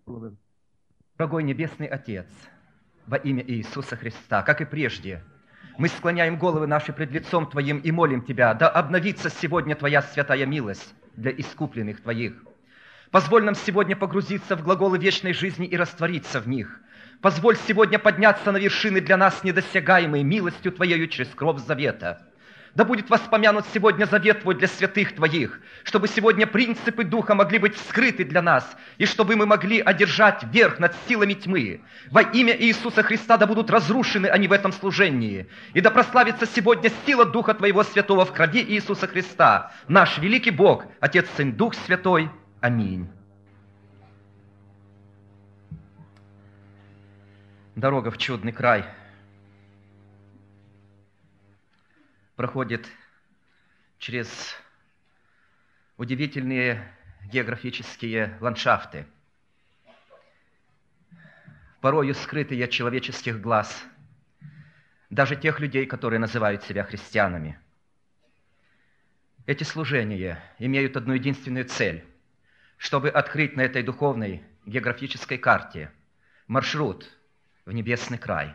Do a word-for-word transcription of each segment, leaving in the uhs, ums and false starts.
Дорогой Небесный Отец, во имя Иисуса Христа, как и прежде, мы склоняем головы наши пред лицом Твоим и молим Тебя, да обновится сегодня Твоя святая милость для искупленных Твоих. Позволь нам сегодня погрузиться в глаголы вечной жизни и раствориться в них. Позволь сегодня подняться на вершины для нас недосягаемой милостью Твоею через кровь завета. Да будет воспомянут сегодня завет Твой для святых Твоих, чтобы сегодня принципы Духа могли быть вскрыты для нас, и чтобы мы могли одержать верх над силами тьмы. Во имя Иисуса Христа да будут разрушены они в этом служении, и да прославится сегодня сила Духа Твоего Святого в крови Иисуса Христа, наш великий Бог, Отец, Сын, Дух Святой. Аминь. Дорога в чудный край проходит через удивительные географические ландшафты, порою скрытые от человеческих глаз, даже тех людей, которые называют себя христианами. Эти служения имеют одну единственную цель, чтобы открыть на этой духовной географической карте маршрут в небесный край.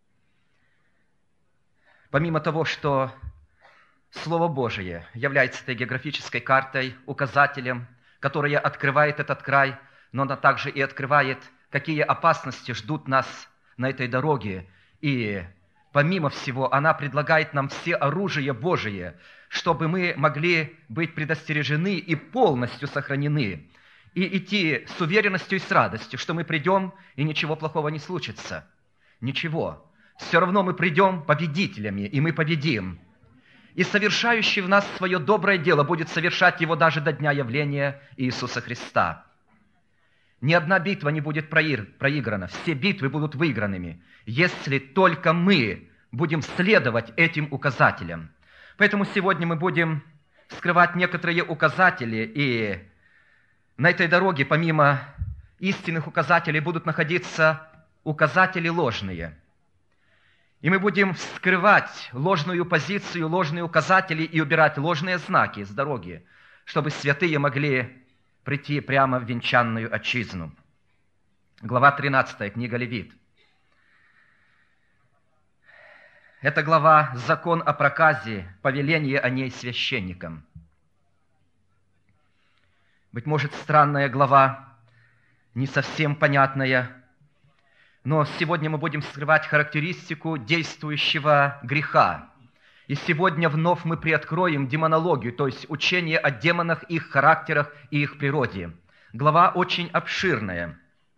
Помимо того, что Слово Божие является этой географической картой, указателем, которая открывает этот край, но она также и открывает, какие опасности ждут нас на этой дороге. И помимо всего, она предлагает нам все оружие Божие, чтобы мы могли быть предостережены и полностью сохранены, и идти с уверенностью и с радостью, что мы придем, и ничего плохого не случится. Ничего. Все равно мы придем победителями, и мы победим. И совершающий в нас свое доброе дело будет совершать его даже до дня явления Иисуса Христа. Ни одна битва не будет проиграна, все битвы будут выигранными, если только мы будем следовать этим указателям. Поэтому сегодня мы будем вскрывать некоторые указатели, и на этой дороге, помимо истинных указателей, будут находиться указатели ложные. И мы будем вскрывать ложную позицию, ложные указатели и убирать ложные знаки с дороги, чтобы святые могли прийти прямо в венчанную отчизну. Глава тринадцатая, книга Левит. Это глава «Закон о проказе, повеление о ней священникам». Быть может, странная глава, не совсем понятная, но сегодня мы будем вскрывать характеристику действующего греха. И сегодня вновь мы приоткроем демонологию, то есть учение о демонах, их характерах и их природе. Глава очень обширная,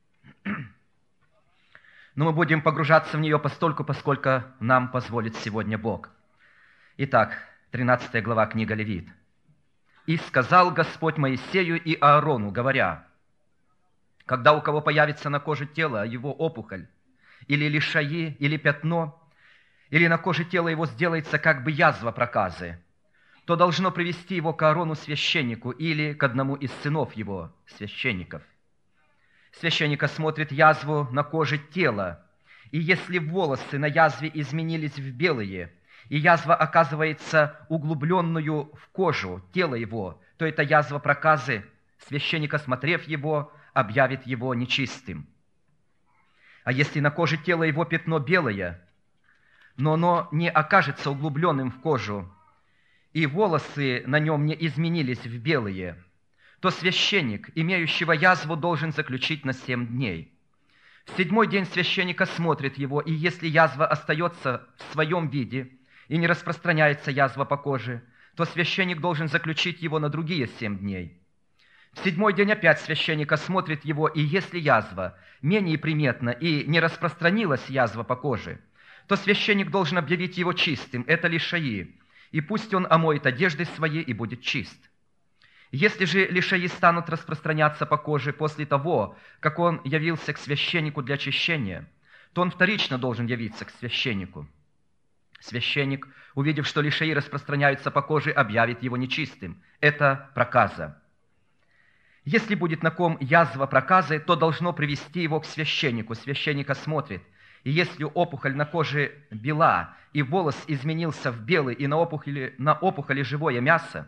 но мы будем погружаться в нее постольку, поскольку нам позволит сегодня Бог. Итак, тринадцатая глава, книга Левит. «И сказал Господь Моисею и Аарону, говоря: когда у кого появится на коже тела его опухоль, или лишаи, или пятно, или на коже тела его сделается как бы язва проказы, то должно привести его к Аарону священнику или к одному из сынов его, священников. Священник осмотрит язву на коже тела, и если волосы на язве изменились в белые, и язва оказывается углубленную в кожу тела его, то это язва проказы, священник, осмотрев его, объявит его нечистым. А если на коже тела его пятно белое, но оно не окажется углубленным в кожу, и волосы на нем не изменились в белые, то священник, имеющего язву, должен заключить на семь дней. В седьмой день священник осмотрит его, и если язва остается в своем виде и не распространяется язва по коже, то священник должен заключить его на другие семь дней. В седьмой день опять священник осмотрит его, и если язва менее приметна и не распространилась язва по коже, то священник должен объявить его чистым, это лишаи, и пусть он омоет одежды свои и будет чист. Если же лишаи станут распространяться по коже после того, как он явился к священнику для очищения, то он вторично должен явиться к священнику. Священник, увидев, что лишаи распространяются по коже, объявит его нечистым, это проказа. Если будет на ком язва проказы, то должно привести его к священнику. Священник осмотрит. И если опухоль на коже бела, и волос изменился в белый, и на опухоли, на опухоли живое мясо,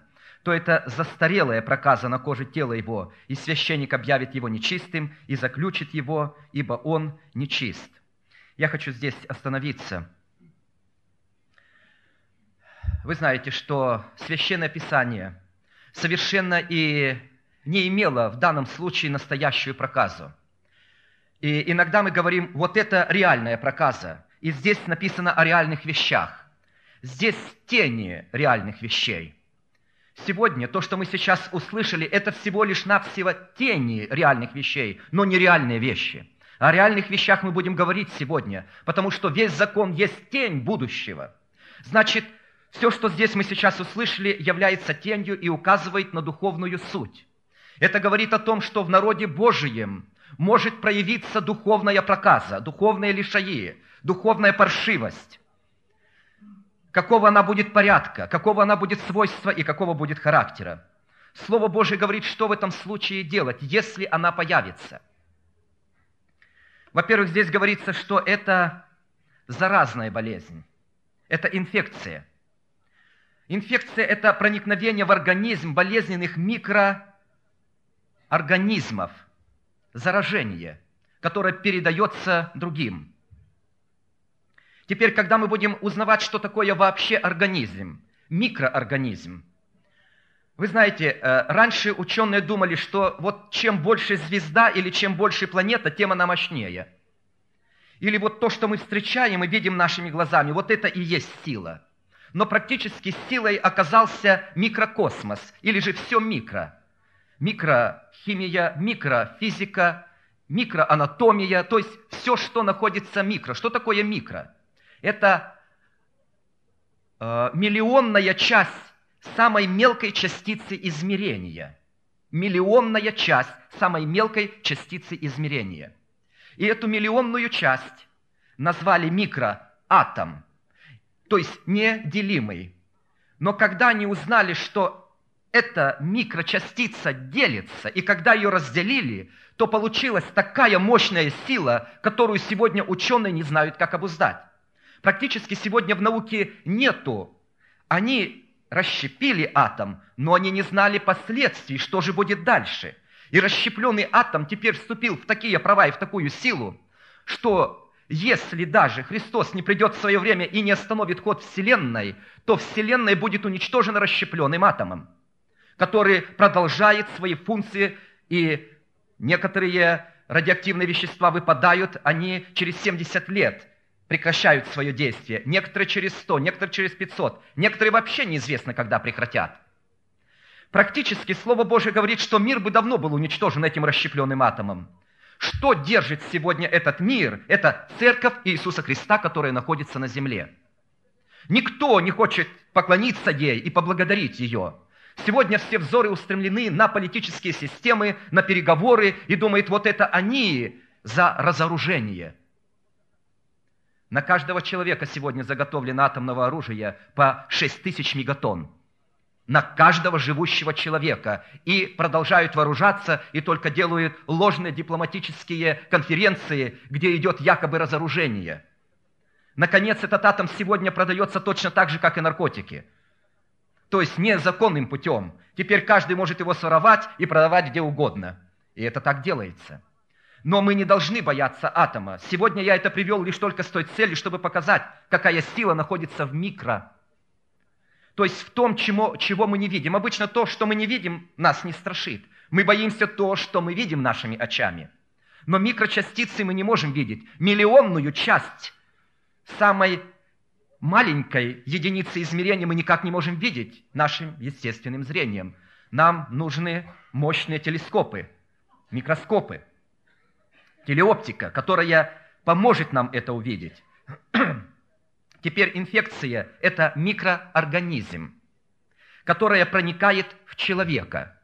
то это застарелая проказа на коже тела его, и священник объявит его нечистым и заключит его, ибо он нечист. Я хочу здесь остановиться. Вы знаете, что Священное Писание совершенно и не имело в данном случае настоящую проказу. И иногда мы говорим, вот это реальная проказа, и здесь написано о реальных вещах. Здесь тени реальных вещей. Сегодня то, что мы сейчас услышали, это всего лишь навсего тени реальных вещей, но не реальные вещи. О реальных вещах мы будем говорить сегодня, потому что весь закон есть тень будущего. Значит, все, что здесь мы сейчас услышали, является тенью и указывает на духовную суть. Это говорит о том, что в народе Божием может проявиться духовная проказа, духовные лишаи, духовная паршивость. Какого она будет порядка, какого она будет свойства и какого будет характера. Слово Божие говорит, что в этом случае делать, если она появится. Во-первых, здесь говорится, что это заразная болезнь, это инфекция. Инфекция – это проникновение в организм болезненных микроорганизмов, заражение, которое передается другим. Теперь, когда мы будем узнавать, что такое вообще организм, микроорганизм, вы знаете, раньше ученые думали, что вот чем больше звезда или чем больше планета, тем она мощнее. Или вот то, что мы встречаем и видим нашими глазами, вот это и есть сила. Но практически силой оказался микрокосмос, или же все микро. Микрохимия, микрофизика, микроанатомия, то есть все, что находится микро. Что такое микро? Это э, миллионная часть самой мелкой частицы измерения. Миллионная часть самой мелкой частицы измерения. И эту миллионную часть назвали микроатом, то есть неделимый. Но когда они узнали, что эта микрочастица делится, и когда ее разделили, то получилась такая мощная сила, которую сегодня ученые не знают, как обуздать. Практически сегодня в науке нету. Они расщепили атом, но они не знали последствий, что же будет дальше. И расщепленный атом теперь вступил в такие права и в такую силу, что если даже Христос не придет в свое время и не остановит ход Вселенной, то Вселенная будет уничтожена расщепленным атомом, который продолжает свои функции, и некоторые радиоактивные вещества выпадают, они через семьдесят лет прекращают свое действие, некоторые через сто, некоторые через пятьсот, некоторые вообще неизвестно, когда прекратят. Практически Слово Божие говорит, что мир бы давно был уничтожен этим расщепленным атомом. Что держит сегодня этот мир? Это Церковь Иисуса Христа, которая находится на земле. Никто не хочет поклониться ей и поблагодарить ее. Сегодня все взоры устремлены на политические системы, на переговоры, и думают, вот это они за разоружение. На каждого человека сегодня заготовлено атомного оружия по шесть тысяч мегатонн. На каждого живущего человека. И продолжают вооружаться, и только делают ложные дипломатические конференции, где идет якобы разоружение. Наконец, этот атом сегодня продается точно так же, как и наркотики. То есть незаконным путем. Теперь каждый может его своровать и продавать где угодно. И это так делается. Но мы не должны бояться атома. Сегодня я это привел лишь только с той целью, чтобы показать, какая сила находится в микро. То есть в том, чему, чего мы не видим. Обычно то, что мы не видим, нас не страшит. Мы боимся то, что мы видим нашими очами. Но микрочастицы мы не можем видеть. Миллионную часть самой маленькой единицы измерения мы никак не можем видеть нашим естественным зрением. Нам нужны мощные телескопы, микроскопы, телеоптика, которая поможет нам это увидеть. Теперь инфекция – это микроорганизм, которая проникает в человека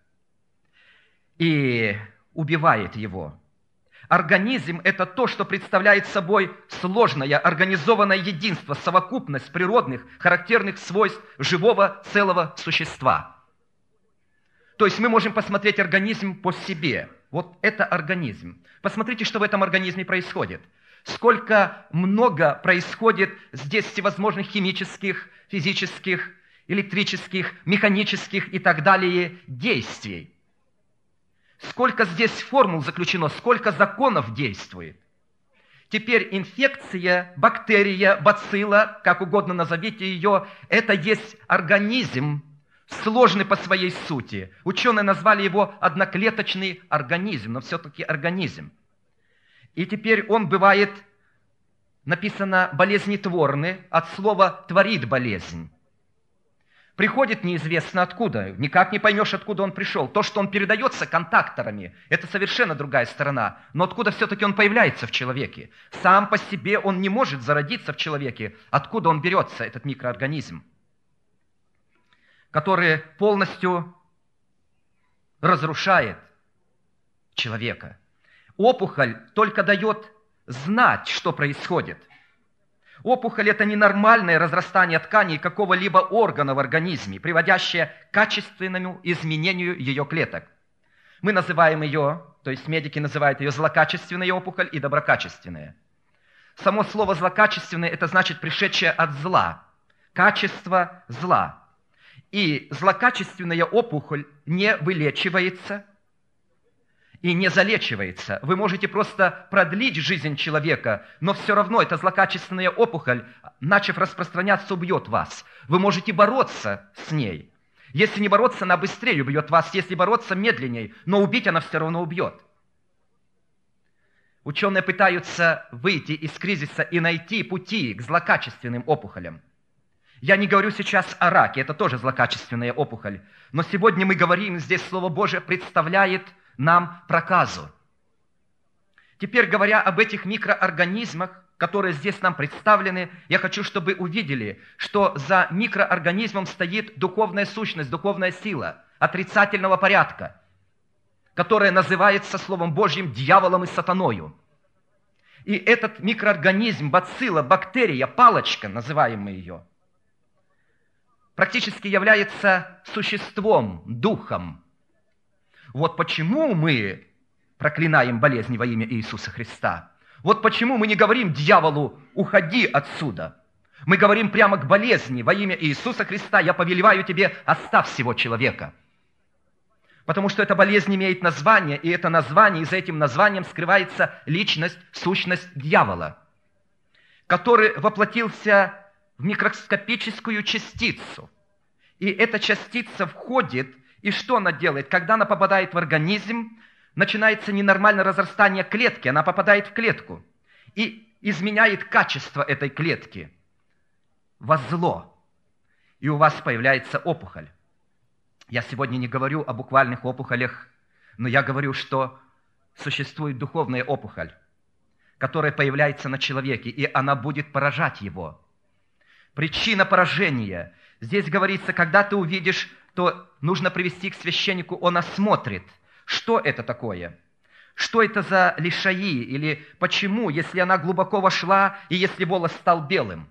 и убивает его. Организм – это то, что представляет собой сложное, организованное единство, совокупность природных, характерных свойств живого целого существа. То есть мы можем посмотреть организм по себе. Вот это организм. Посмотрите, что в этом организме происходит. Сколько много происходит здесь всевозможных химических, физических электрических, механических и так далее действий. Сколько здесь формул заключено, сколько законов действует. Теперь инфекция, бактерия, бацилла, как угодно назовите ее, это есть организм, сложный по своей сути. Ученые назвали его одноклеточный организм, но все-таки организм. И теперь он бывает, написано, болезнетворный, от слова «творит болезнь». Приходит неизвестно откуда, никак не поймешь, откуда он пришел. То, что он передается контакторами, это совершенно другая сторона. Но откуда все-таки он появляется в человеке? Сам по себе он не может зародиться в человеке. Откуда он берется, этот микроорганизм, который полностью разрушает человека? Опухоль только дает знать, что происходит. Опухоль – это ненормальное разрастание тканей какого-либо органа в организме, приводящее к качественному изменению ее клеток. Мы называем ее, то есть медики называют ее злокачественная опухоль и доброкачественная. Само слово «злокачественное» – это значит пришедшее от зла, качество зла. И злокачественная опухоль не вылечивается и не залечивается. Вы можете просто продлить жизнь человека, но все равно эта злокачественная опухоль, начав распространяться, убьет вас. Вы можете бороться с ней. Если не бороться, она быстрее убьет вас. Если бороться, медленнее, но убить она все равно убьет. Ученые пытаются выйти из кризиса и найти пути к злокачественным опухолям. Я не говорю сейчас о раке, это тоже злокачественная опухоль. Но сегодня мы говорим, здесь Слово Божие представляет нам проказу. Теперь, говоря об этих микроорганизмах, которые здесь нам представлены, я хочу, чтобы увидели, что за микроорганизмом стоит духовная сущность, духовная сила отрицательного порядка, которая называется Словом Божьим дьяволом и сатаною. И этот микроорганизм, бацилла, бактерия, палочка, называем мы ее, практически является существом, духом. Вот почему мы проклинаем болезни во имя Иисуса Христа. Вот почему мы не говорим дьяволу «уходи отсюда». Мы говорим прямо к болезни во имя Иисуса Христа. Я повелеваю тебе, оставь всего человека. Потому что эта болезнь имеет название, и это название, и за этим названием скрывается личность, сущность дьявола, который воплотился в микроскопическую частицу. И эта частица входит, и что она делает? Когда она попадает в организм, начинается ненормальное разрастание клетки, она попадает в клетку и изменяет качество этой клетки во зло. И у вас появляется опухоль. Я сегодня не говорю о буквальных опухолях, но я говорю, что существует духовная опухоль, которая появляется на человеке, и она будет поражать его. Причина поражения. Здесь говорится, когда ты увидишь, то нужно привести к священнику, он осмотрит, что это такое, что это за лишаи, или почему, если она глубоко вошла, и если волос стал белым.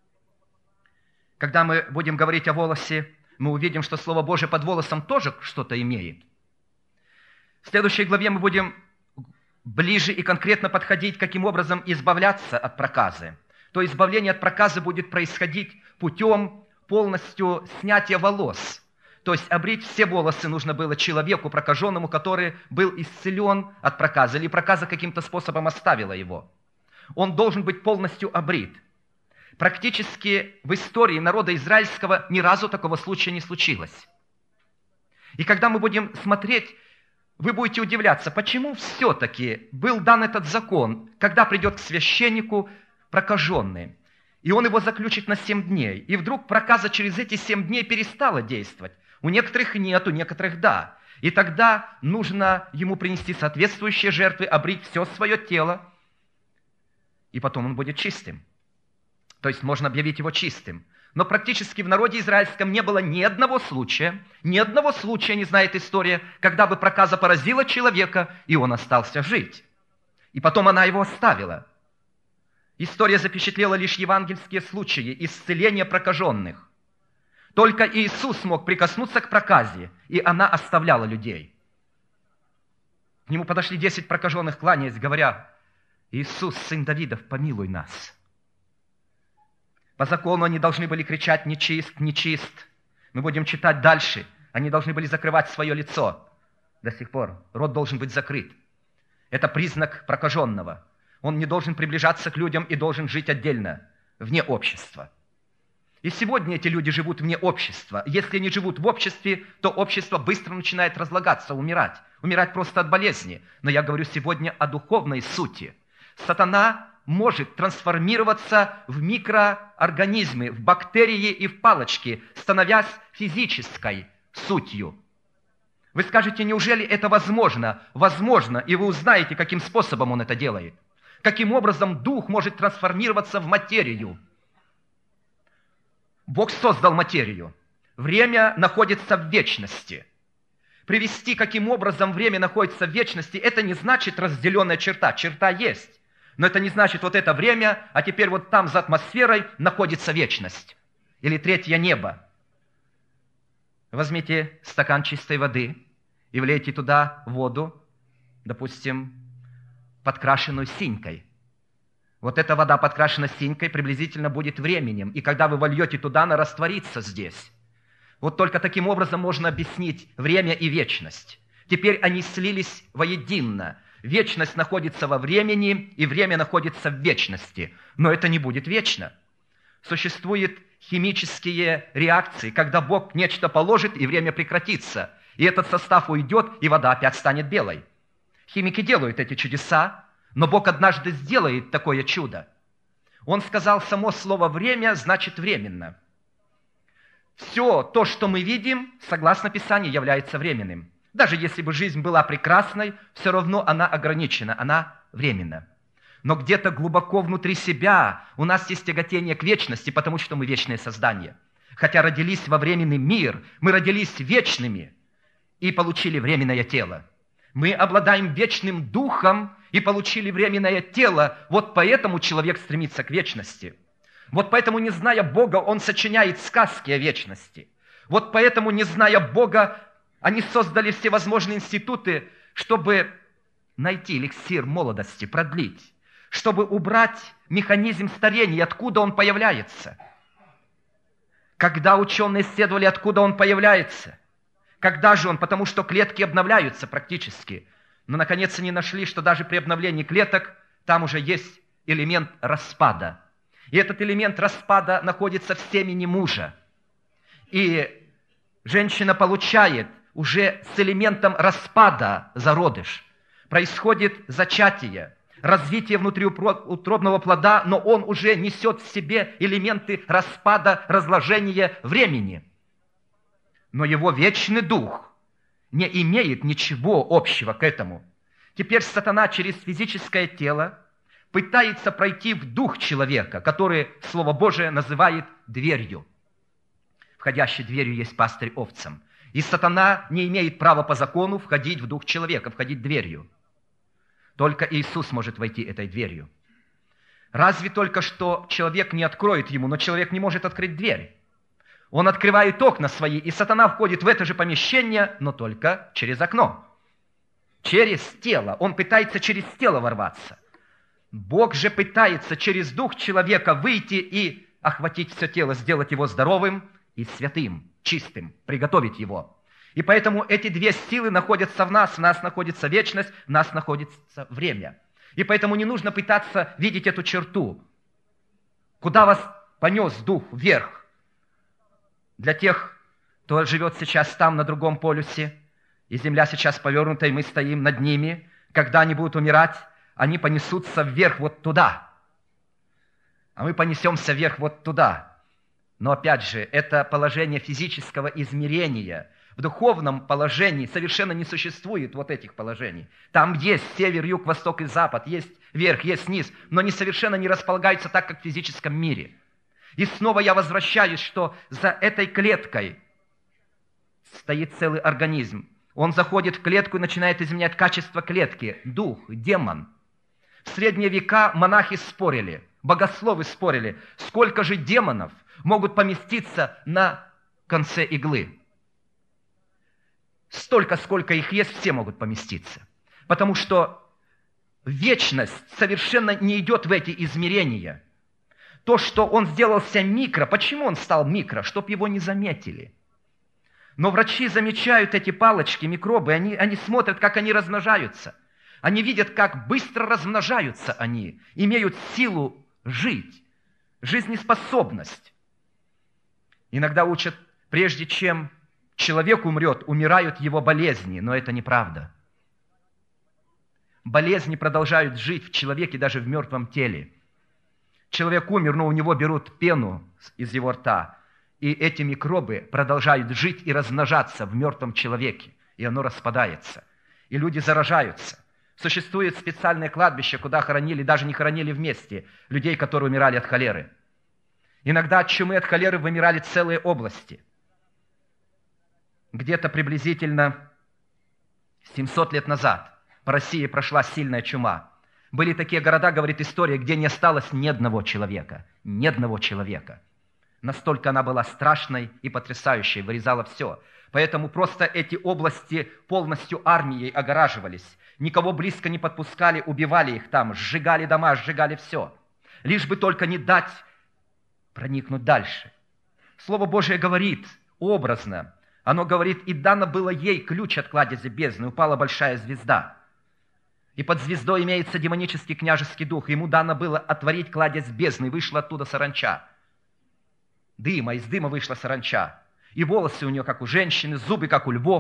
Когда мы будем говорить о волосе, мы увидим, что Слово Божие под волосом тоже что-то имеет. В следующей главе мы будем ближе и конкретно подходить, каким образом избавляться от проказы. То избавление от проказы будет происходить путем полностью снятия волос. То есть обрить все волосы нужно было человеку прокаженному, который был исцелен от проказы, или проказа каким-то способом оставила его. Он должен быть полностью обрит. Практически в истории народа израильского ни разу такого случая не случилось. И когда мы будем смотреть, вы будете удивляться, почему все-таки был дан этот закон, когда придет к священнику прокаженный, и он его заключит на семь дней. И вдруг проказа через эти семь дней перестала действовать. У некоторых нет, у некоторых да. И тогда нужно ему принести соответствующие жертвы, обрить все свое тело, и потом он будет чистым. То есть можно объявить его чистым. Но практически в народе израильском не было ни одного случая, ни одного случая, не знает история, когда бы проказа поразила человека, и он остался жить. И потом она его оставила. История запечатлела лишь евангельские случаи исцеления прокаженных. Только Иисус мог прикоснуться к проказе, и она оставляла людей. К нему подошли десять прокаженных, кланяясь, говоря: «Иисус, сын Давидов, помилуй нас». По закону они должны были кричать: «Нечист, нечист». Мы будем читать дальше. Они должны были закрывать свое лицо до сих пор. Рот должен быть закрыт. Это признак прокаженного. Он не должен приближаться к людям и должен жить отдельно, вне общества. И сегодня эти люди живут вне общества. Если они живут в обществе, то общество быстро начинает разлагаться, умирать. Умирать просто от болезни. Но я говорю сегодня о духовной сути. Сатана может трансформироваться в микроорганизмы, в бактерии и в палочки, становясь физической сутью. Вы скажете, неужели это возможно? Возможно, и вы узнаете, каким способом он это делает. Каким образом дух может трансформироваться в материю. Бог создал материю. Время находится в вечности. Привести, каким образом время находится в вечности, это не значит разделенная черта. Черта есть. Но это не значит вот это время, а теперь вот там за атмосферой находится вечность. Или третье небо. Возьмите стакан чистой воды и влейте туда воду, допустим, подкрашенную синькой. Вот эта вода, подкрашена синькой, приблизительно будет временем. И когда вы вольете туда, она растворится здесь. Вот только таким образом можно объяснить время и вечность. Теперь они слились воедино. Вечность находится во времени, и время находится в вечности. Но это не будет вечно. Существуют химические реакции, когда Бог нечто положит, и время прекратится. И этот состав уйдет, и вода опять станет белой. Химики делают эти чудеса, но Бог однажды сделает такое чудо. Он сказал, само слово «время» значит «временно». Все то, что мы видим, согласно Писанию, является временным. Даже если бы жизнь была прекрасной, все равно она ограничена, она временна. Но где-то глубоко внутри себя у нас есть тяготение к вечности, потому что мы вечное создание. Хотя родились во временный мир, мы родились вечными и получили временное тело. Мы обладаем вечным духом и получили временное тело. Вот поэтому человек стремится к вечности. Вот поэтому, не зная Бога, он сочиняет сказки о вечности. Вот поэтому, не зная Бога, они создали всевозможные институты, чтобы найти эликсир молодости, продлить, чтобы убрать механизм старения, откуда он появляется. Когда ученые исследовали, откуда он появляется, когда же он, потому что клетки обновляются практически, но наконец они нашли, что даже при обновлении клеток там уже есть элемент распада. И этот элемент распада находится в семени мужа. И женщина получает уже с элементом распада зародыш. Происходит зачатие, развитие внутриутробного плода, но он уже несет в себе элементы распада, разложения времени. Но его вечный дух не имеет ничего общего к этому. Теперь сатана через физическое тело пытается пройти в дух человека, который Слово Божие называет дверью. Входящей дверью есть пастырь овцам. И сатана не имеет права по закону входить в дух человека, входить дверью. Только Иисус может войти этой дверью. Разве только что человек не откроет ему, но человек не может открыть дверь. Он открывает окна свои, и сатана входит в это же помещение, но только через окно. Через тело. Он пытается через тело ворваться. Бог же пытается через дух человека выйти и охватить все тело, сделать его здоровым и святым, чистым, приготовить его. И поэтому эти две силы находятся в нас. В нас находится вечность, в нас находится время. И поэтому не нужно пытаться видеть эту черту. Куда вас понес дух вверх? Для тех, кто живет сейчас там, на другом полюсе, и земля сейчас повернута, и мы стоим над ними, когда они будут умирать, они понесутся вверх вот туда. А мы понесемся вверх вот туда. Но опять же, это положение физического измерения. В духовном положении совершенно не существует вот этих положений. Там есть север, юг, восток и запад, есть верх, есть низ, но они совершенно не располагаются так, как в физическом мире. И снова я возвращаюсь, что за этой клеткой стоит целый организм. Он заходит в клетку и начинает изменять качество клетки. Дух, демон. В средние века монахи спорили, богословы спорили, сколько же демонов могут поместиться на конце иглы. Столько, сколько их есть, все могут поместиться. Потому что вечность совершенно не идет в эти измерения. То, что он сделался микро, почему он стал микро? Чтоб его не заметили. Но врачи замечают эти палочки, микробы, они, они смотрят, как они размножаются. Они видят, как быстро размножаются они, имеют силу жить, жизнеспособность. Иногда учат, прежде чем человек умрет, умирают его болезни, но это неправда. Болезни продолжают жить в человеке даже в мертвом теле. Человек умер, но у него берут пену из его рта, и эти микробы продолжают жить и размножаться в мертвом человеке, и оно распадается, и люди заражаются. Существует специальное кладбище, куда хоронили, даже не хоронили вместе, людей, которые умирали от холеры. Иногда от чумы, от холеры вымирали целые области. Где-то приблизительно семьсот лет назад по России прошла сильная чума. Были такие города, говорит история, где не осталось ни одного человека. Ни одного человека. Настолько она была страшной и потрясающей, вырезала все. Поэтому просто эти области полностью армией огораживались. Никого близко не подпускали, убивали их там, сжигали дома, сжигали все. Лишь бы только не дать проникнуть дальше. Слово Божие говорит образно. Оно говорит, и дано было ей ключ от кладези бездны, упала большая звезда. И под звездой имеется демонический княжеский дух. Ему дано было отворить кладезь бездны, и вышла оттуда саранча. Дыма, из дыма вышла саранча. И волосы у нее, как у женщины, зубы, как у львов.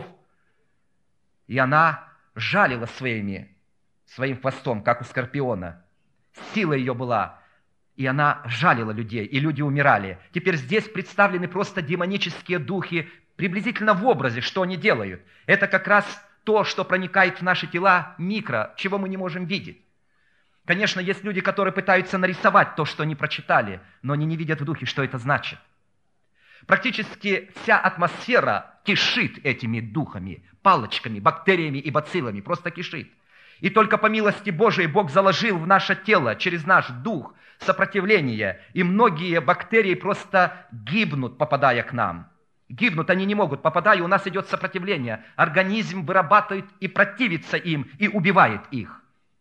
И она жалила своими, своим хвостом, как у скорпиона. Сила ее была, и она жалила людей, и люди умирали. Теперь здесь представлены просто демонические духи, приблизительно в образе, что они делают. Это как раз то, что проникает в наши тела, микро, чего мы не можем видеть. Конечно, есть люди, которые пытаются нарисовать то, что они прочитали, но они не видят в духе, что это значит. Практически вся атмосфера кишит этими духами, палочками, бактериями и бациллами, просто кишит. И только по милости Божией Бог заложил в наше тело, через наш дух, сопротивление, и многие бактерии просто гибнут, попадая к нам. Гибнут, они не могут, попадая, у нас идет сопротивление. Организм вырабатывает и противится им, и убивает их.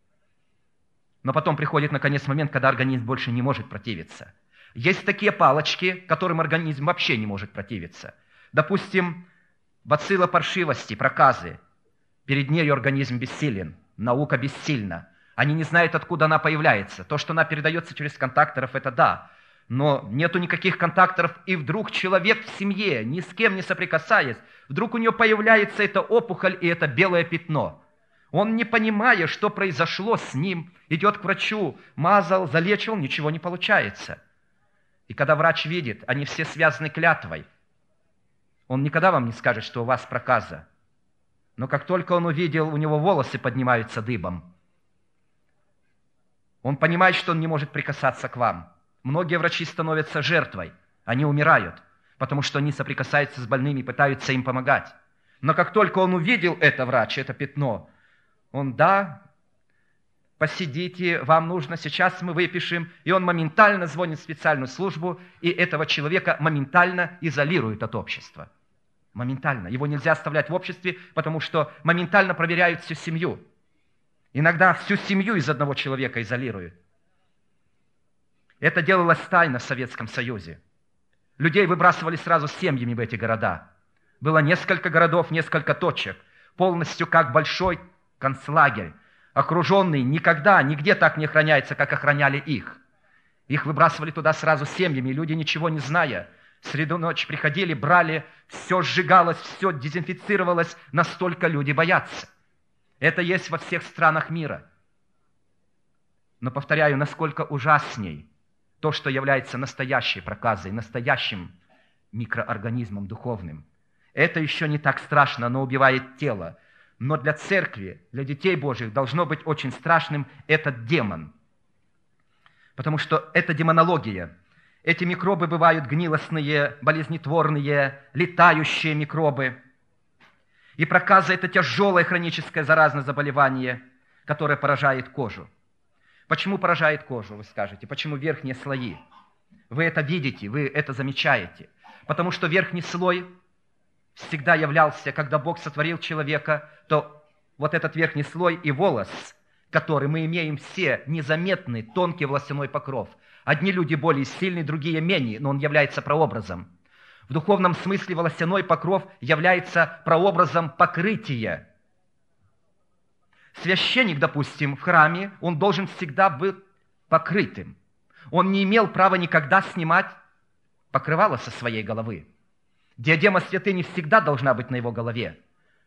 Но потом приходит, наконец, момент, когда организм больше не может противиться. Есть такие палочки, которым организм вообще не может противиться. Допустим, бацилла паршивости, проказы. Перед нею организм бессилен, наука бессильна. Они не знают, откуда она появляется. То, что она передается через контакторов, это да. Но нету никаких контакторов, и вдруг человек в семье, ни с кем не соприкасаясь, вдруг у него появляется эта опухоль и это белое пятно. Он, не понимая, что произошло с ним, идет к врачу, мазал, залечивал, ничего не получается. И когда врач видит, они все связаны клятвой, он никогда вам не скажет, что у вас проказа. Но как только он увидел, у него волосы поднимаются дыбом, он понимает, что он не может прикасаться к вам. Многие врачи становятся жертвой, они умирают, потому что они соприкасаются с больными и пытаются им помогать. Но как только он увидел это, врач, это пятно, он, да, посидите, вам нужно, сейчас мы выпишем, и он моментально звонит в специальную службу, и этого человека моментально изолируют от общества. Моментально. Его нельзя оставлять в обществе, потому что моментально проверяют всю семью. Иногда всю семью из одного человека изолируют. Это делалось тайно в Советском Союзе. Людей выбрасывали сразу семьями в эти города. Было несколько городов, несколько точек, полностью как большой концлагерь, окруженный, никогда, нигде так не охраняется, как охраняли их. Их выбрасывали туда сразу семьями, люди, ничего не зная, в среду ночи приходили, брали, все сжигалось, все дезинфицировалось, настолько люди боятся. Это есть во всех странах мира. Но, повторяю, насколько ужасней то, что является настоящей проказой, настоящим микроорганизмом духовным. Это еще не так страшно, оно убивает тело. Но для церкви, для детей Божьих должно быть очень страшным этот демон. Потому что это демонология. Эти микробы бывают гнилостные, болезнетворные, летающие микробы. И проказа – это тяжелое хроническое заразное заболевание, которое поражает кожу. Почему поражает кожу, вы скажете? Почему верхние слои? Вы это видите, вы это замечаете. Потому что верхний слой всегда являлся, когда Бог сотворил человека, то вот этот верхний слой и волос, который мы имеем все, незаметный, тонкий волосяной покров. Одни люди более сильные, другие менее, но он является прообразом. В духовном смысле волосяной покров является прообразом покрытия. Священник, допустим, в храме, он должен всегда быть покрытым. Он не имел права никогда снимать покрывало со своей головы. Диадема святыни всегда должна быть на его голове.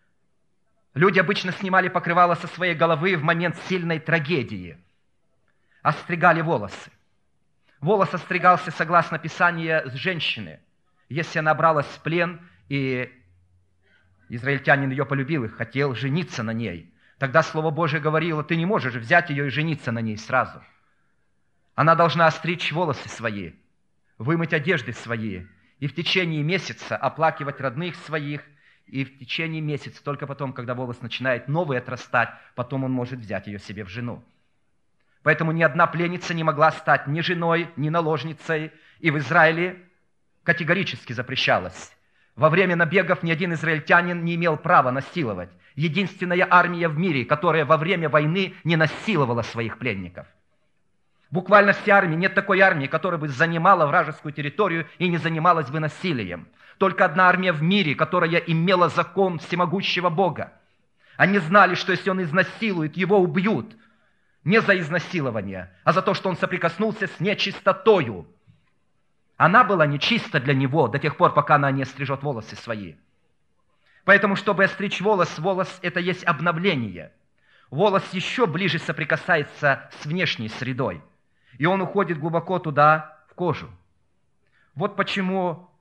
Люди обычно снимали покрывало со своей головы в момент сильной трагедии. Остригали волосы. Волос остригался, согласно Писанию, с женщины. Если она бралась в плен, и израильтянин ее полюбил и хотел жениться на ней, тогда Слово Божие говорило, ты не можешь взять ее и жениться на ней сразу. Она должна остричь волосы свои, вымыть одежды свои, и в течение месяца оплакивать родных своих, и в течение месяца, только потом, когда волос начинает новый отрастать, потом он может взять ее себе в жену. Поэтому ни одна пленница не могла стать ни женой, ни наложницей, и в Израиле категорически запрещалось. Во время набегов ни один израильтянин не имел права насиловать. Единственная армия в мире, которая во время войны не насиловала своих пленников. Буквально вся армия, нет такой армии, которая бы занимала вражескую территорию и не занималась бы насилием. Только одна армия в мире, которая имела закон всемогущего Бога. Они знали, что если он изнасилует, его убьют. Не за изнасилование, а за то, что он соприкоснулся с нечистотою. Она была нечиста для него до тех пор, пока она не острижет волосы свои. Поэтому, чтобы остричь волос, волос – это есть обновление. Волос еще ближе соприкасается с внешней средой. И он уходит глубоко туда, в кожу. Вот почему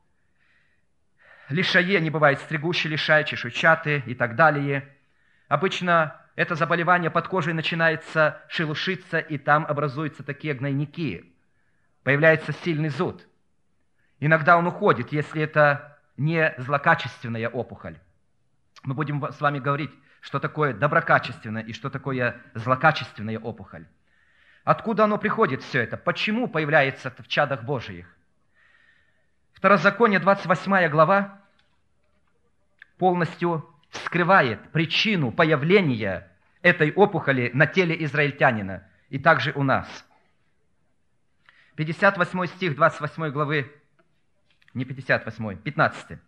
лишае не бывает стригущий лишай, чешуйчатый и так далее. Обычно это заболевание под кожей начинается шелушиться, и там образуются такие гнойники. Появляется сильный зуд. Иногда он уходит, если это не злокачественная опухоль. Мы будем с вами говорить, что такое доброкачественная и что такое злокачественная опухоль. Откуда оно приходит все это? Почему появляется это в чадах Божиих? Второзаконие, двадцать восьмая глава, полностью скрывает причину появления этой опухоли на теле израильтянина, и также у нас. пятьдесят восьмой стих двадцать восьмой главы, не пятьдесят восьмой, пятнадцатый.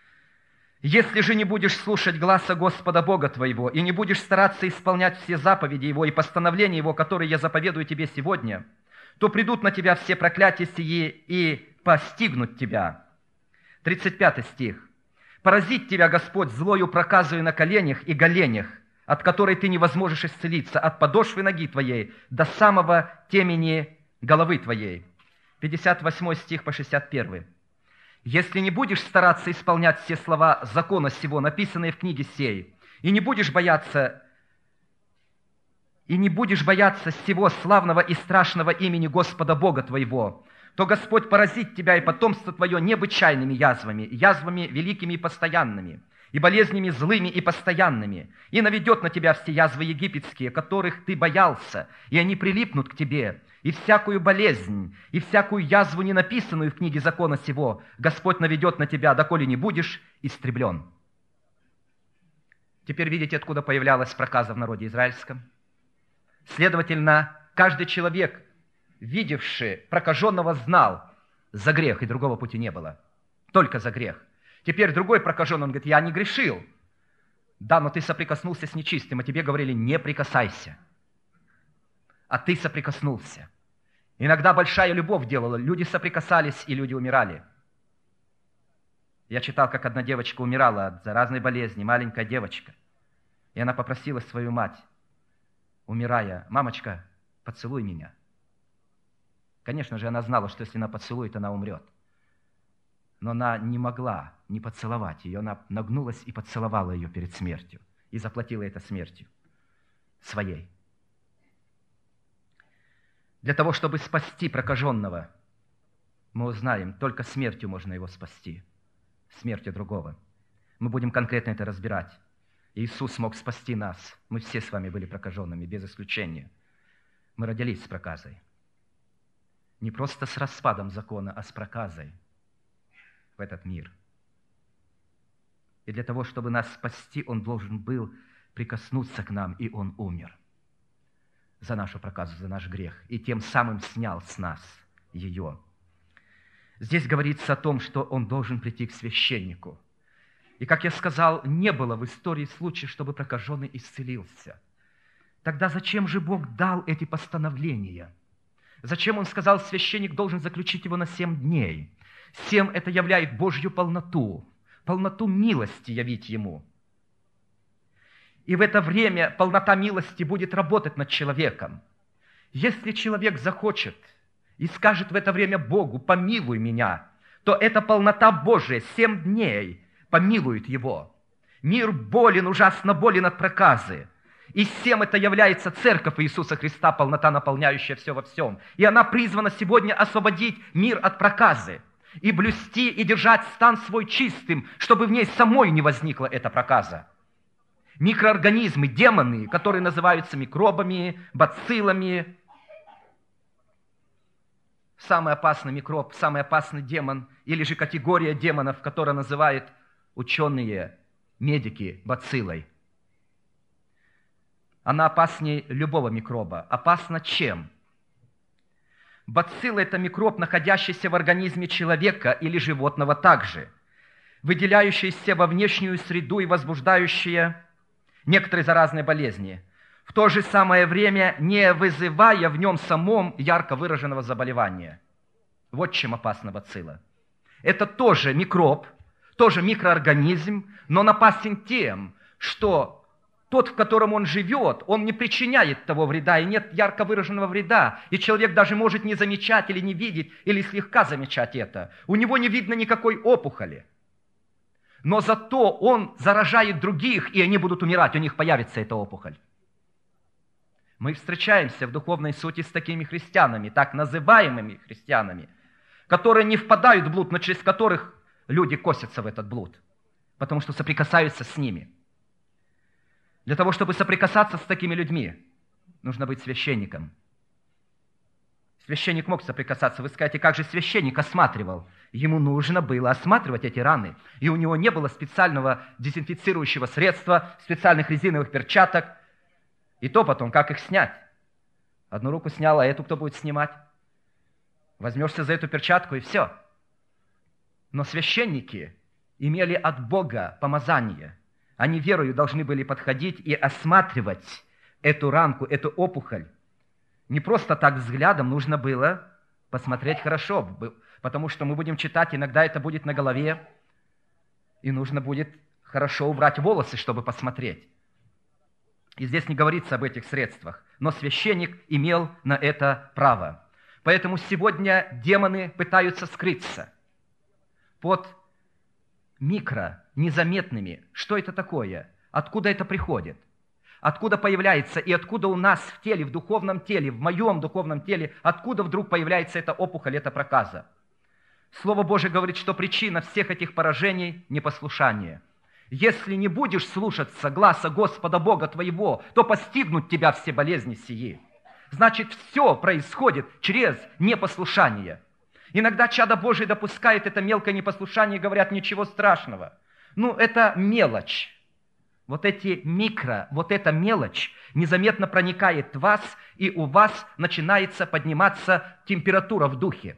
«Если же не будешь слушать гласа Господа Бога твоего, и не будешь стараться исполнять все заповеди Его и постановления Его, которые я заповедую тебе сегодня, то придут на тебя все проклятия сии и постигнут тебя». тридцать пятый стих. «Поразит тебя Господь злою проказою на коленях и голенях, от которой ты не возможешь исцелиться, от подошвы ноги твоей до самого темени головы твоей». пятьдесят восьмой стих по шестьдесят первый. «Если не будешь стараться исполнять все слова закона сего, написанные в книге сей, и не будешь бояться, и не будешь бояться сего славного и страшного имени Господа Бога твоего, то Господь поразит тебя и потомство твое необычайными язвами, язвами великими и постоянными, и болезнями злыми и постоянными, и наведет на тебя все язвы египетские, которых ты боялся, и они прилипнут к тебе, и всякую болезнь, и всякую язву, не написанную в книге закона сего, Господь наведет на тебя, доколе не будешь истреблен». Теперь видите, откуда появлялась проказа в народе израильском? Следовательно, каждый человек, видевший прокаженного, знал, за грех, и другого пути не было, только за грех. Теперь другой прокаженный, он говорит, я не грешил. Да, но ты соприкоснулся с нечистым, а тебе говорили, не прикасайся. А ты соприкоснулся. Иногда большая любовь делала, люди соприкасались, и люди умирали. Я читал, как одна девочка умирала от заразной болезни, маленькая девочка. И она попросила свою мать, умирая, мамочка, поцелуй меня. Конечно же, она знала, что если она поцелует, она умрет. Но она не могла не поцеловать ее. Она нагнулась и поцеловала ее перед смертью. И заплатила это смертью своей. Для того, чтобы спасти прокаженного, мы узнаем, только смертью можно его спасти. Смертью другого. Мы будем конкретно это разбирать. Иисус мог спасти нас. Мы все с вами были прокаженными, без исключения. Мы родились с проказой. Не просто с распадом закона, а с проказой в этот мир. И для того, чтобы нас спасти, Он должен был прикоснуться к нам, и Он умер за нашу проказу, за наш грех, и тем самым снял с нас ее. Здесь говорится о том, что он должен прийти к священнику. И, как я сказал, не было в истории случая, чтобы прокаженный исцелился. Тогда зачем же Бог дал эти постановления? Зачем Он сказал, священник должен заключить его на семь дней? Семь – это являет Божью полноту, полноту милости явить ему. И в это время полнота милости будет работать над человеком. Если человек захочет и скажет в это время Богу: «Помилуй меня», то эта полнота Божия семь дней помилует его. Мир болен, ужасно болен от проказы. И семь – это является Церковь Иисуса Христа, полнота, наполняющая все во всем. И она призвана сегодня освободить мир от проказы и блюсти, и держать стан свой чистым, чтобы в ней самой не возникла эта проказа. Микроорганизмы, демоны, которые называются микробами, бациллами. Самый опасный микроб, самый опасный демон, или же категория демонов, которую называют ученые, медики, бациллой. Она опаснее любого микроба. Опасна чем? Бацилла – это микроб, находящийся в организме человека или животного также, выделяющийся во внешнюю среду и возбуждающие некоторые заразные болезни, в то же самое время не вызывая в нем самом ярко выраженного заболевания. Вот чем опасна бацилла. Это тоже микроб, тоже микроорганизм, но он опасен тем, что тот, в котором он живет, он не причиняет того вреда, и нет ярко выраженного вреда. И человек даже может не замечать или не видеть, или слегка замечать это. У него не видно никакой опухоли. Но зато он заражает других, и они будут умирать, у них появится эта опухоль. Мы встречаемся в духовной сути с такими христианами, так называемыми христианами, которые не впадают в блуд, но через которых люди косятся в этот блуд, потому что соприкасаются с ними. Для того, чтобы соприкасаться с такими людьми, нужно быть священником. Священник мог соприкасаться. Вы скажете, как же священник осматривал? Ему нужно было осматривать эти раны. И у него не было специального дезинфицирующего средства, специальных резиновых перчаток. И то потом, как их снять? Одну руку снял, а эту кто будет снимать? Возьмешься за эту перчатку, и все. Но священники имели от Бога помазание. Они верою должны были подходить и осматривать эту ранку, эту опухоль. Не просто так взглядом, нужно было посмотреть хорошо, потому что мы будем читать, иногда это будет на голове, и нужно будет хорошо убрать волосы, чтобы посмотреть. И здесь не говорится об этих средствах, но священник имел на это право. Поэтому сегодня демоны пытаются скрыться под микро, незаметными. Что это такое? Откуда это приходит? Откуда появляется и откуда у нас в теле, в духовном теле, в моем духовном теле, откуда вдруг появляется эта опухоль, эта проказа? Слово Божие говорит, что причина всех этих поражений – непослушание. Если не будешь слушаться гласа Господа Бога твоего, то постигнут тебя все болезни сии. Значит, все происходит через непослушание. Иногда чадо Божие допускает это мелкое непослушание и говорят, ничего страшного. Ну, это мелочь. Вот эти микро, вот эта мелочь незаметно проникает в вас, и у вас начинается подниматься температура в духе.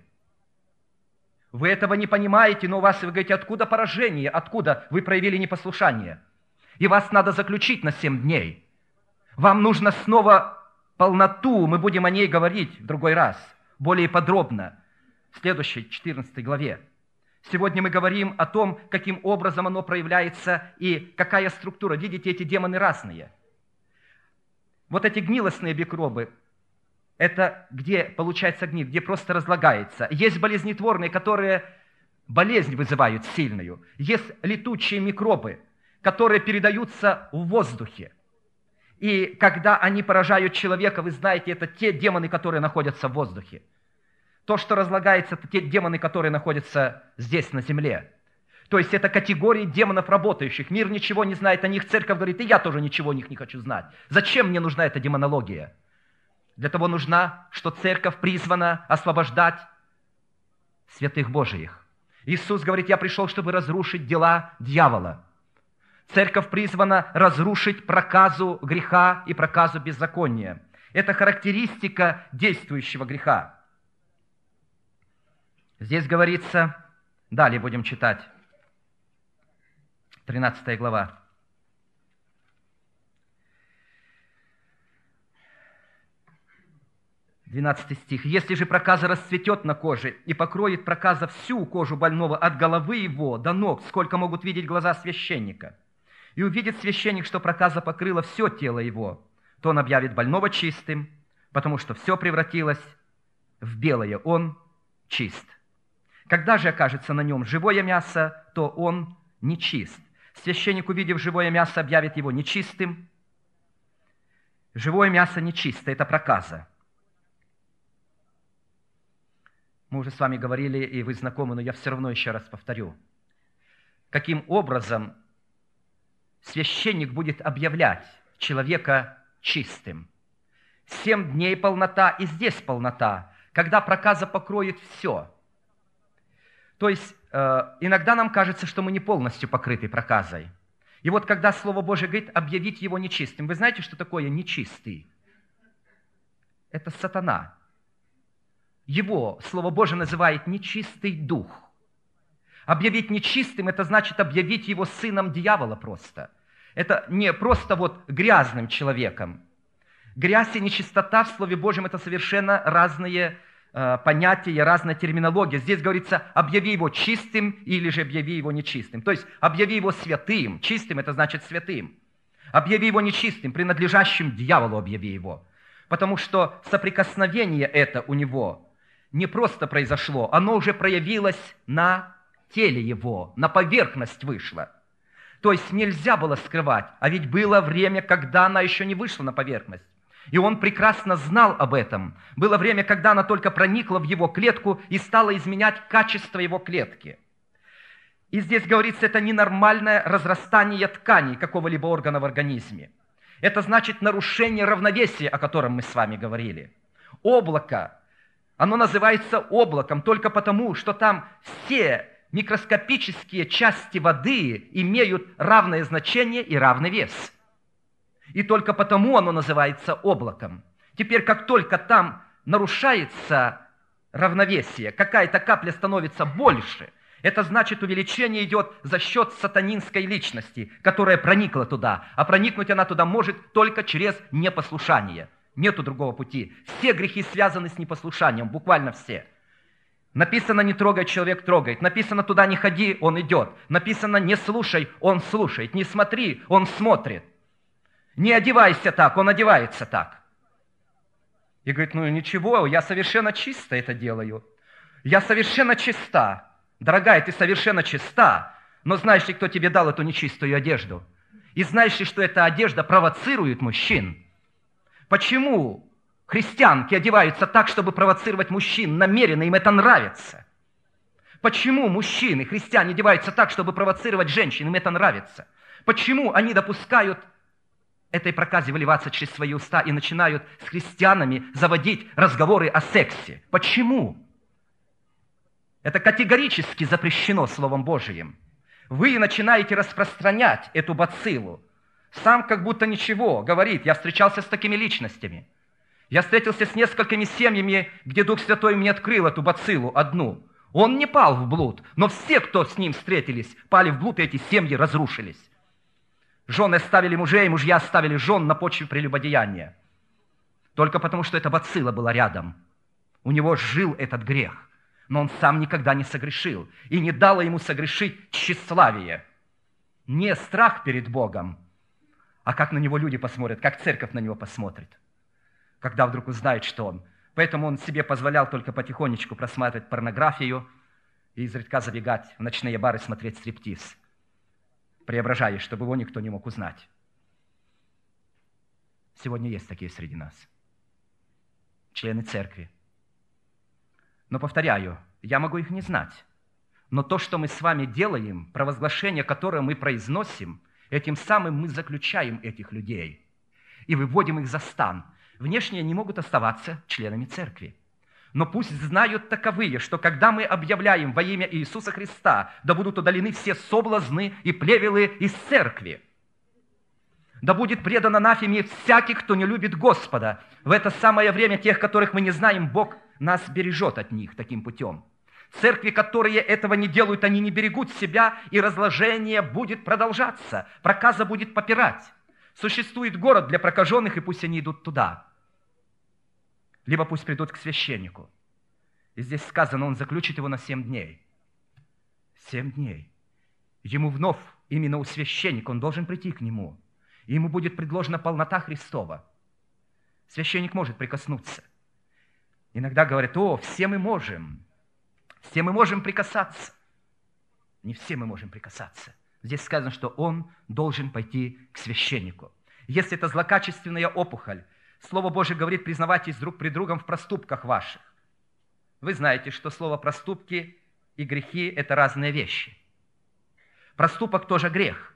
Вы этого не понимаете, но у вас, вы говорите, откуда поражение, откуда вы проявили непослушание? И вас надо заключить на семь дней. Вам нужно снова полноту, мы будем о ней говорить в другой раз, более подробно, в следующей, четырнадцатой главе. Сегодня мы говорим о том, каким образом оно проявляется и какая структура. Видите, эти демоны разные. Вот эти гнилостные микробы, это где получается гниль, где просто разлагается. Есть болезнетворные, которые болезнь вызывают сильную. Есть летучие микробы, которые передаются в воздухе. И когда они поражают человека, вы знаете, это те демоны, которые находятся в воздухе. То, что разлагается, это те демоны, которые находятся здесь, на земле. То есть это категории демонов работающих. Мир ничего не знает о них, церковь говорит, и я тоже ничего о них не хочу знать. Зачем мне нужна эта демонология? Для того нужна, что церковь призвана освобождать святых Божиих. Иисус говорит, я пришел, чтобы разрушить дела дьявола. Церковь призвана разрушить проказу греха и проказу беззакония. Это характеристика действующего греха. Здесь говорится, далее будем читать, тринадцатая глава. двенадцатый стих. «Если же проказа расцветет на коже и покроет проказа всю кожу больного от головы его до ног, сколько могут видеть глаза священника, и увидит священник, что проказа покрыла все тело его, то он объявит больного чистым, потому что все превратилось в белое, он чист. Когда же окажется на нем живое мясо, то он нечист. Священник, увидев живое мясо, объявит его нечистым». Живое мясо нечисто, это проказа. Мы уже с вами говорили, и вы знакомы, но я все равно еще раз повторю. Каким образом священник будет объявлять человека чистым? Семь дней полнота, и здесь полнота, когда проказа покроет все. То есть, э, иногда нам кажется, что мы не полностью покрыты проказой. И вот когда Слово Божие говорит объявить его нечистым, вы знаете, что такое нечистый? Это сатана. Его Слово Божие называет нечистый дух. Объявить нечистым – это значит объявить его сыном дьявола просто. Это не просто вот грязным человеком. Грязь и нечистота в Слове Божьем – это совершенно разные э, понятия, разная терминология. Здесь говорится, объяви его чистым или же объяви его нечистым. То есть, объяви его святым. Чистым – это значит святым. Объяви его нечистым, принадлежащим дьяволу объяви его. Потому что соприкосновение это у него не просто произошло, оно уже проявилось на теле его, на поверхность вышло. То есть нельзя было скрывать, а ведь было время, когда она еще не вышла на поверхность. И он прекрасно знал об этом. Было время, когда она только проникла в его клетку и стала изменять качество его клетки. И здесь говорится, это ненормальное разрастание тканей какого-либо органа в организме. Это значит нарушение равновесия, о котором мы с вами говорили. Облако, оно называется облаком только потому, что там все микроскопические части воды имеют равное значение и равный вес. И только потому оно называется облаком. Теперь, как только там нарушается равновесие, какая-то капля становится больше, это значит, увеличение идет за счет сатанинской личности, которая проникла туда. А проникнуть она туда может только через непослушание. Нету другого пути. Все грехи связаны с непослушанием, буквально все. Написано «не трогай, человек трогает». Написано «туда не ходи», он идет. Написано «не слушай», он слушает. «Не смотри», он смотрит. «Не одевайся так», он одевается так. И говорит, ну ничего, я совершенно чисто это делаю. Я совершенно чиста. Дорогая, ты совершенно чиста, но знаешь ли, кто тебе дал эту нечистую одежду? И знаешь ли, что эта одежда провоцирует мужчин? Почему христианки одеваются так, чтобы провоцировать мужчин намеренно, им это нравится? Почему мужчины, христиане, одеваются так, чтобы провоцировать женщин, им это нравится? Почему они допускают этой проказе выливаться через свои уста и начинают с христианами заводить разговоры о сексе? Почему? Это категорически запрещено Словом Божиим. Вы начинаете распространять эту бациллу. Сам как будто ничего говорит. Я встречался с такими личностями. Я встретился с несколькими семьями, где Дух Святой мне открыл эту бациллу одну. Он не пал в блуд, но все, кто с ним встретились, пали в блуд, и эти семьи разрушились. Жены оставили мужей, мужья оставили жен на почве прелюбодеяния. Только потому, что эта бацилла была рядом. У него жил этот грех. Но он сам никогда не согрешил. И не дало ему согрешить тщеславие. Не страх перед Богом, а как на него люди посмотрят, как церковь на него посмотрит, когда вдруг узнает, что он. Поэтому он себе позволял только потихонечку просматривать порнографию и изредка забегать в ночные бары смотреть стриптиз, преображаясь, чтобы его никто не мог узнать. Сегодня есть такие среди нас, члены церкви. Но, повторяю, я могу их не знать. Но то, что мы с вами делаем, провозглашение, которое мы произносим, этим самым мы заключаем этих людей и выводим их за стан. Внешне они могут оставаться членами церкви. Но пусть знают таковые, что когда мы объявляем во имя Иисуса Христа, да будут удалены все соблазны и плевелы из церкви. Да будет предан анафеме всякий, кто не любит Господа. В это самое время тех, которых мы не знаем, Бог нас бережет от них таким путем. Церкви, которые этого не делают, они не берегут себя, и разложение будет продолжаться. Проказа будет попирать. Существует город для прокаженных, и пусть они идут туда. Либо пусть придут к священнику. И здесь сказано, он заключит его на семь дней. Семь дней. Ему вновь, именно у священника, он должен прийти к нему. И ему будет предложена полнота Христова. Священник может прикоснуться. Иногда говорят, о, все мы можем. Все мы можем прикасаться. Не все мы можем прикасаться. Здесь сказано, что он должен пойти к священнику. Если это злокачественная опухоль, Слово Божие говорит, признавайтесь друг при другом в проступках ваших. Вы знаете, что слово «проступки» и «грехи» – это разные вещи. Проступок тоже грех.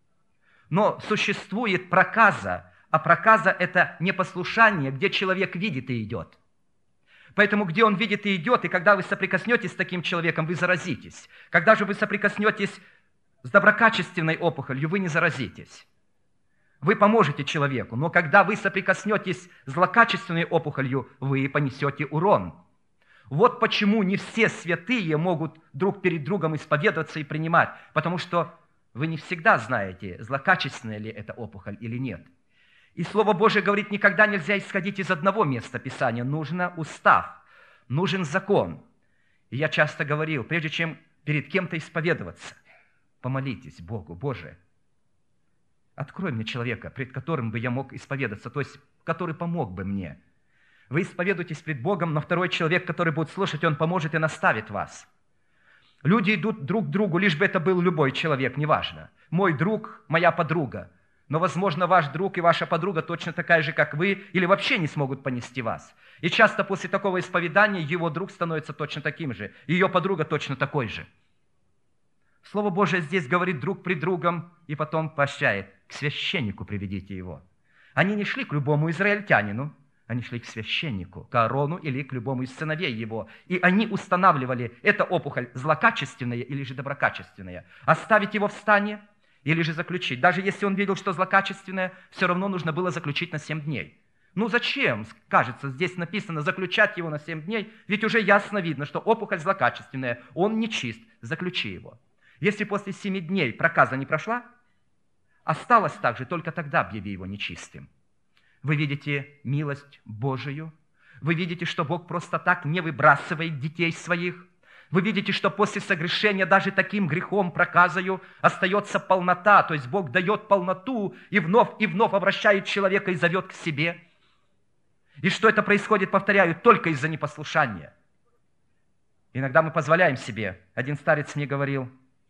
Но существует проказа, а проказа – это непослушание, где человек видит и идет. Поэтому, где он видит и идет, и когда вы соприкоснетесь с таким человеком, вы заразитесь. Когда же вы соприкоснетесь с доброкачественной опухолью, вы не заразитесь. Вы поможете человеку, но когда вы соприкоснетесь с злокачественной опухолью, вы понесете урон. Вот почему не все святые могут друг перед другом исповедоваться и принимать, потому что вы не всегда знаете, злокачественная ли эта опухоль или нет. И Слово Божие говорит, никогда нельзя исходить из одного места Писания. Нужно устав, нужен закон. И я часто говорил, прежде чем перед кем-то исповедоваться, помолитесь Богу, Боже, открой мне человека, пред которым бы я мог исповедаться, то есть, который помог бы мне. Вы исповедуетесь пред Богом, но второй человек, который будет слушать, он поможет и наставит вас. Люди идут друг к другу, лишь бы это был любой человек, неважно. Мой друг, моя подруга. Но, возможно, ваш друг и ваша подруга точно такая же, как вы, или вообще не смогут понести вас. И часто после такого исповедания его друг становится точно таким же, ее подруга точно такой же. Слово Божие здесь говорит друг при другом, и потом поощряет. К священнику приведите его. Они не шли к любому израильтянину, они шли к священнику, к Аарону или к любому из сыновей его. И они устанавливали, эта опухоль злокачественная или же доброкачественная. Оставить его в стане или же заключить. Даже если он видел, что злокачественное, все равно нужно было заключить на семь дней. Ну зачем, кажется, здесь написано заключать его на семь дней, ведь уже ясно видно, что опухоль злокачественная, он нечист, заключи его. Если после семи дней проказа не прошла, осталось так же, только тогда объяви его нечистым. Вы видите милость Божию, вы видите, что Бог просто так не выбрасывает детей своих, вы видите, что после согрешения даже таким грехом, проказою, остается полнота, то есть Бог дает полноту и вновь и вновь обращает человека и зовет к себе. И что это происходит, повторяю, только из-за непослушания. Иногда мы позволяем себе. Один старец мне говорил,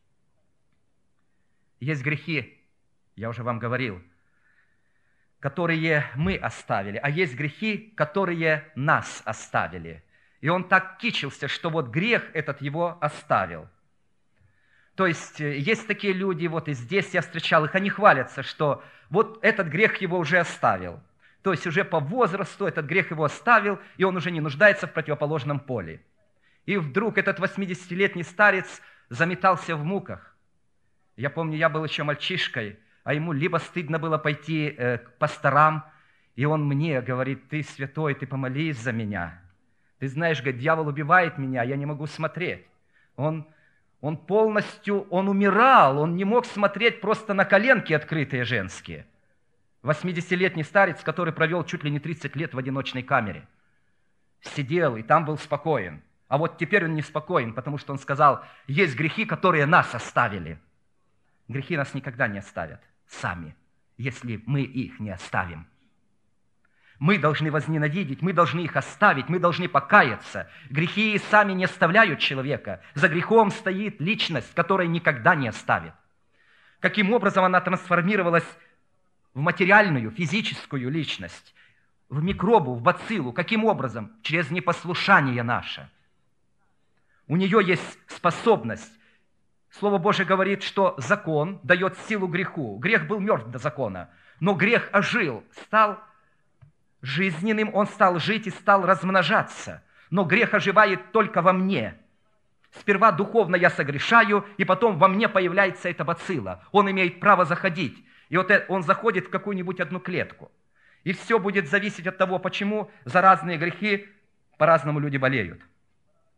есть грехи, я уже вам говорил, которые мы оставили, а есть грехи, которые нас оставили. И он так кичился, что вот грех этот его оставил. То есть есть такие люди, вот и здесь я встречал их, они хвалятся, что вот этот грех его уже оставил. То есть уже по возрасту этот грех его оставил, и он уже не нуждается в противоположном поле. И вдруг этот восьмидесятилетний старец заметался в муках. Я помню, я был еще мальчишкой, а ему либо стыдно было пойти э, к пасторам, и он мне говорит, ты святой, ты помолись за меня. Ты знаешь, говорит, дьявол убивает меня, я не могу смотреть. Он, он полностью, он умирал, он не мог смотреть просто на коленки открытые женские. восьмидесятилетний старец, который провел чуть ли не тридцать лет в одиночной камере. Сидел и там был спокоен. А вот теперь он не спокоен, потому что он сказал, есть грехи, которые нас оставили. Грехи нас никогда не оставят сами, если мы их не оставим. Мы должны возненавидеть, мы должны их оставить, мы должны покаяться. Грехи сами не оставляют человека. За грехом стоит личность, которая никогда не оставит. Каким образом она трансформировалась в материальную, физическую личность, в микробу, в бациллу? Каким образом? Через непослушание наше. У нее есть способность. Слово Божие говорит, что закон дает силу греху. Грех был мертв до закона, но грех ожил, стал жизненным, он стал жить и стал размножаться. Но грех оживает только во мне. Сперва духовно я согрешаю, и потом во мне появляется эта бацилла. Он имеет право заходить. И вот он заходит в какую-нибудь одну клетку. И все будет зависеть от того, почему за разные грехи по-разному люди болеют.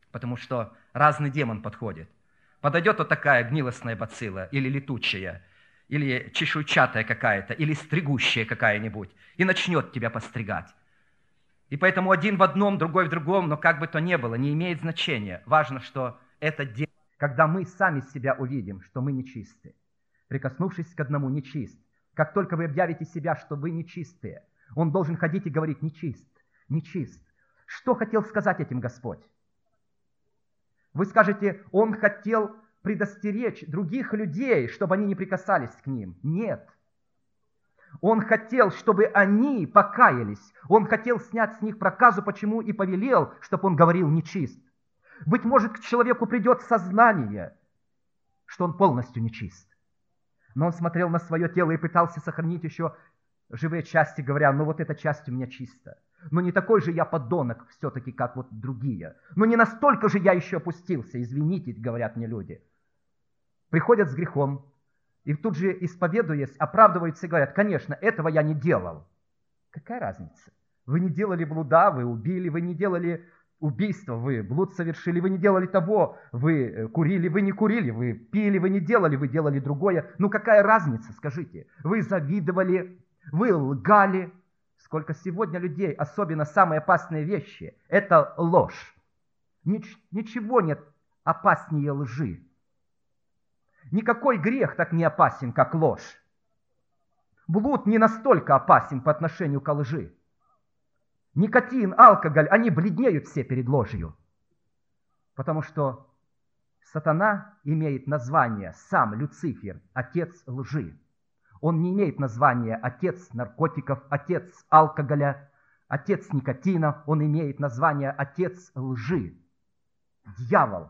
Потому что разный демон подходит. Подойдет вот такая гнилостная бацилла, или летучая, или чешуйчатая какая-то, или стригущая какая-нибудь, и начнет тебя постригать. И поэтому один в одном, другой в другом, но как бы то ни было, не имеет значения. Важно, что это демон. Когда мы сами себя увидим, что мы нечисты, прикоснувшись к одному, нечист. Как только вы объявите себя, что вы нечистые, он должен ходить и говорить: нечист, нечист. Что хотел сказать этим Господь? Вы скажете: он хотел предостеречь других людей, чтобы они не прикасались к ним. Нет. Он хотел, чтобы они покаялись. Он хотел снять с них проказу, почему и повелел, чтобы он говорил: нечист. Быть может, к человеку придет сознание, что он полностью нечист. Но он смотрел на свое тело и пытался сохранить еще живые части, говоря: ну вот эта часть у меня чиста. Но не такой же я подонок все-таки, как вот другие. Но не настолько же я еще опустился. Извините, говорят мне люди. Приходят с грехом, и тут же, исповедуясь, оправдываются и говорят: конечно, этого я не делал. Какая разница? Вы не делали блуда, вы убили, вы не делали убийства, вы блуд совершили, вы не делали того, вы курили, вы не курили, вы пили, вы не делали, вы делали другое. Ну какая разница, скажите? Вы завидовали, вы лгали. Сколько сегодня людей, особенно самые опасные вещи, это ложь. Нич- ничего нет опаснее лжи. Никакой грех так не опасен, как ложь. Блуд не настолько опасен по отношению к лжи. Никотин, алкоголь, они бледнеют все перед ложью. Потому что сатана имеет название сам Люцифер, отец лжи. Он не имеет названия отец наркотиков, отец алкоголя, отец никотина. Он имеет название отец лжи. Дьявол.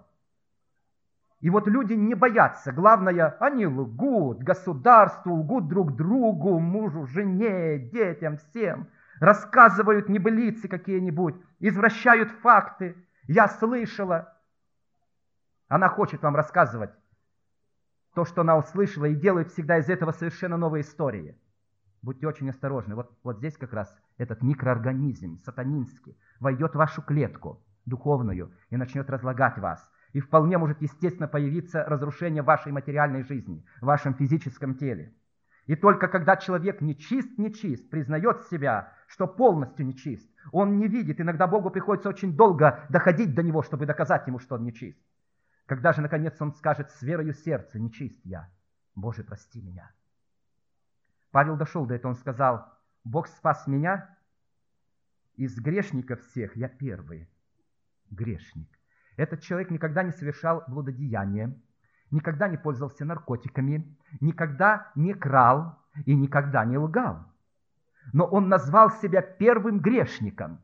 И вот люди не боятся. Главное, они лгут государству, лгут друг другу, мужу, жене, детям, всем. Рассказывают небылицы какие-нибудь, извращают факты. Я слышала. Она хочет вам рассказывать то, что она услышала, и делает всегда из этого совершенно новые истории. Будьте очень осторожны. Вот, вот здесь как раз этот микроорганизм сатанинский войдет в вашу клетку духовную и начнет разлагать вас. И вполне может, естественно, появиться разрушение вашей материальной жизни, в вашем физическом теле. И только когда человек нечист, нечист, признает себя, что полностью нечист, он не видит, иногда Богу приходится очень долго доходить до него, чтобы доказать ему, что он нечист. Когда же, наконец, он скажет с верою сердца: нечист я, Боже, прости меня. Павел дошел до этого, он сказал: Бог спас меня, из грешников всех я первый грешник. Этот человек никогда не совершал блудодеяния, никогда не пользовался наркотиками, никогда не крал и никогда не лгал. Но он назвал себя первым грешником,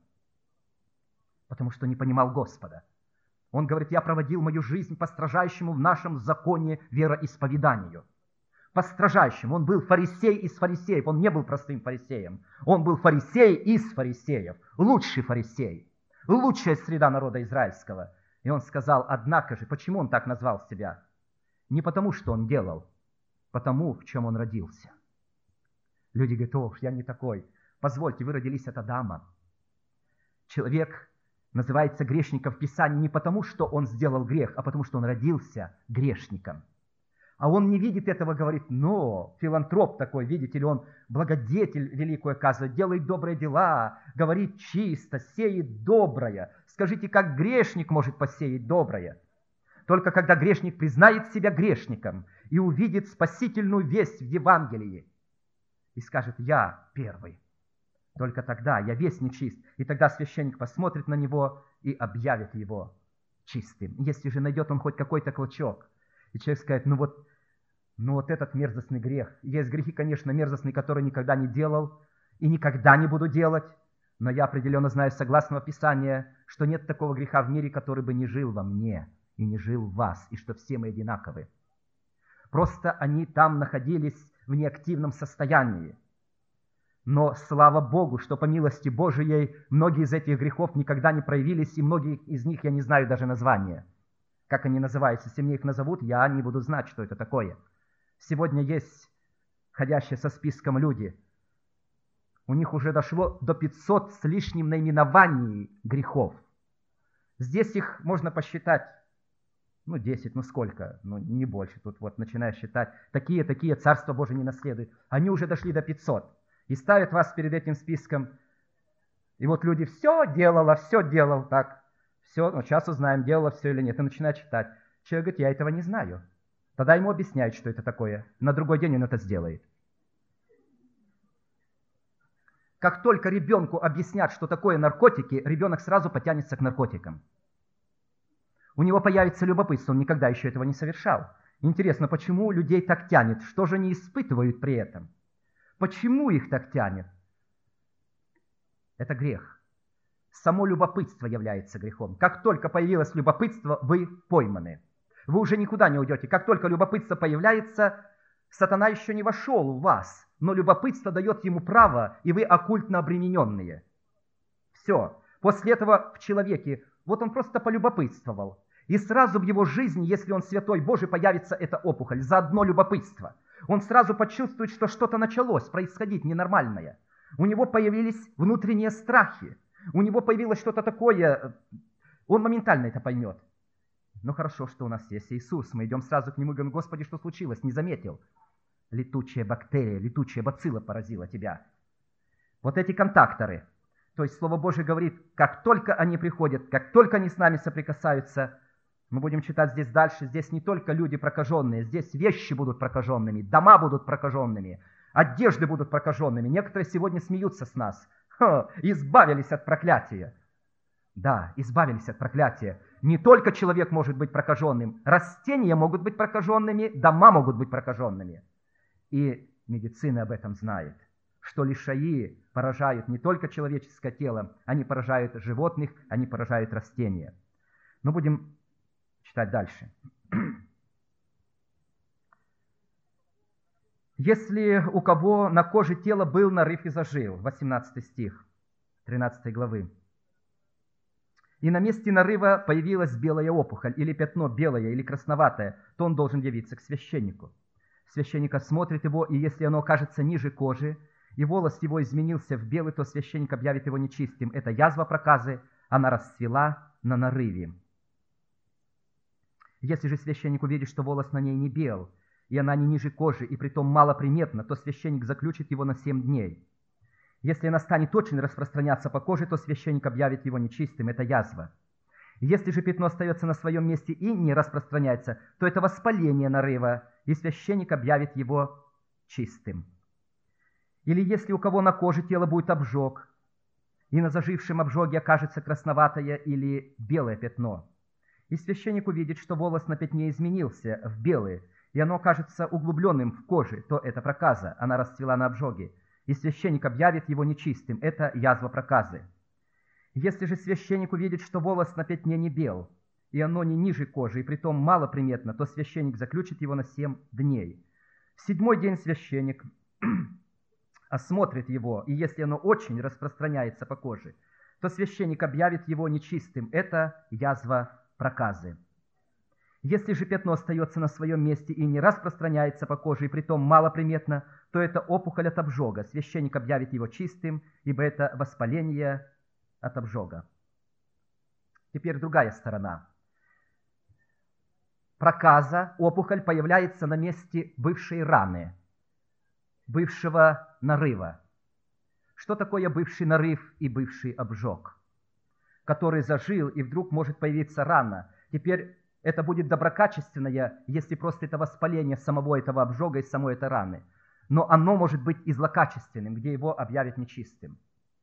потому что не понимал Господа. Он говорит: я проводил мою жизнь по строжайшему в нашем законе вероисповеданию. По строжайшему. Он был фарисей из фарисеев. Он не был простым фарисеем. Он был фарисей из фарисеев. Лучший фарисей. Лучшая среда народа израильского. И он сказал: однако же, почему он так назвал себя? Не потому, что он делал, потому, в чем он родился. Люди говорят: о, я не такой. Позвольте, вы родились от Адама. Человек называется грешником в Писании не потому, что он сделал грех, а потому, что он родился грешником. А он не видит этого, говорит: но, филантроп такой, видите ли, он благодетель великую оказывает, делает добрые дела, говорит чисто, сеет доброе. Скажите, как грешник может посеять доброе? Только когда грешник признает себя грешником и увидит спасительную весть в Евангелии и скажет: я первый. Только тогда я весь нечист. И тогда священник посмотрит на него и объявит его чистым. Если же найдет он хоть какой-то клочок, и человек скажет: ну вот, ну вот этот мерзостный грех. Есть грехи, конечно, мерзостные, которые никогда не делал и никогда не буду делать. Но я определенно знаю, согласно Писанию, что нет такого греха в мире, который бы не жил во мне и не жил в вас, и что все мы одинаковы. Просто они там находились в неактивном состоянии. Но слава Богу, что по милости Божией многие из этих грехов никогда не проявились, и многие из них я не знаю даже названия. Как они называются? Если мне их назовут, я не буду знать, что это такое. Сегодня есть ходящие со списком люди. У них уже дошло до пятисот с лишним наименований грехов. Здесь их можно посчитать, ну, десять, ну сколько, ну, не больше. Тут вот начинаешь считать, такие, такие, Царство Божие не наследуют. Они уже дошли до пятисот. И ставят вас перед этим списком. И вот люди все делало, все делал так. Все, ну, сейчас узнаем, делала все или нет. И начинает читать. Человек говорит, я этого не знаю. Тогда ему объясняют, что это такое. На другой день он это сделает. Как только ребенку объяснят, что такое наркотики, ребенок сразу потянется к наркотикам. У него появится любопытство, он никогда еще этого не совершал. Интересно, почему людей так тянет? Что же они испытывают при этом? Почему их так тянет? Это грех. Само любопытство является грехом. Как только появилось любопытство, вы пойманы. Вы уже никуда не уйдете. Как только любопытство появляется, сатана еще не вошел в вас, но любопытство дает ему право, и вы оккультно обремененные. Все. После этого в человеке, вот он просто полюбопытствовал. И сразу в его жизни, если он святой Божий, появится эта опухоль за одно любопытство. Он сразу почувствует, что что-то началось происходить ненормальное. У него появились внутренние страхи. У него появилось что-то такое, он моментально это поймет. Ну хорошо, что у нас есть Иисус. Мы идем сразу к Нему и говорим, Господи, что случилось? Не заметил. Летучая бактерия, летучая бацилла поразила тебя. Вот эти контакторы. То есть Слово Божие говорит, как только они приходят, как только они с нами соприкасаются, мы будем читать здесь дальше, здесь не только люди прокаженные, здесь вещи будут прокаженными, дома будут прокаженными, одежды будут прокаженными. Некоторые сегодня смеются с нас. Ха, избавились от проклятия. Да, избавились от проклятия. Не только человек может быть прокаженным, растения могут быть прокаженными, дома могут быть прокаженными. И медицина об этом знает, что лишаи поражают не только человеческое тело, они поражают животных, они поражают растения. Но будем читать дальше. Если у кого на коже тела был нарыв и зажил, восемнадцатый стих тринадцатой главы, и на месте нарыва появилась белая опухоль, или пятно белое, или красноватое, то он должен явиться к священнику. Священник осмотрит его, и если оно окажется ниже кожи, и волос его изменился в белый, то священник объявит его нечистым. Это язва проказы, она расцвела на нарыве. Если же священник увидит, что волос на ней не бел, и она не ниже кожи, и притом малоприметна, то священник заключит его на семь дней. Если она станет очень распространяться по коже, то священник объявит его нечистым, это язва. Если же пятно остается на своем месте и не распространяется, то это воспаление нарыва, и священник объявит его чистым. Или если у кого на коже тело будет обжог, и на зажившем обжоге окажется красноватое или белое пятно, и священник увидит, что волос на пятне изменился в белый, и оно окажется углубленным в коже, то это проказа, она расцвела на обжоге, и священник объявит его нечистым, это язва проказы. Если же священник увидит, что волос на пятне не бел, и оно не ниже кожи, и притом малоприметно, то священник заключит его на семь дней. В седьмой день священник осмотрит его, и если оно очень распространяется по коже, то священник объявит его нечистым, это язва проказы. Если же пятно остается на своем месте и не распространяется по коже, и притом малоприметно, то это опухоль от обжога. Священник объявит его чистым, ибо это воспаление от обжога. Теперь другая сторона. Проказа, опухоль появляется на месте бывшей раны, бывшего нарыва. Что такое бывший нарыв и бывший обжог, который зажил, и вдруг может появиться рана? Теперь это будет доброкачественное, если просто это воспаление самого этого обжога и самой этой раны. Но оно может быть и злокачественным, где его объявят нечистым.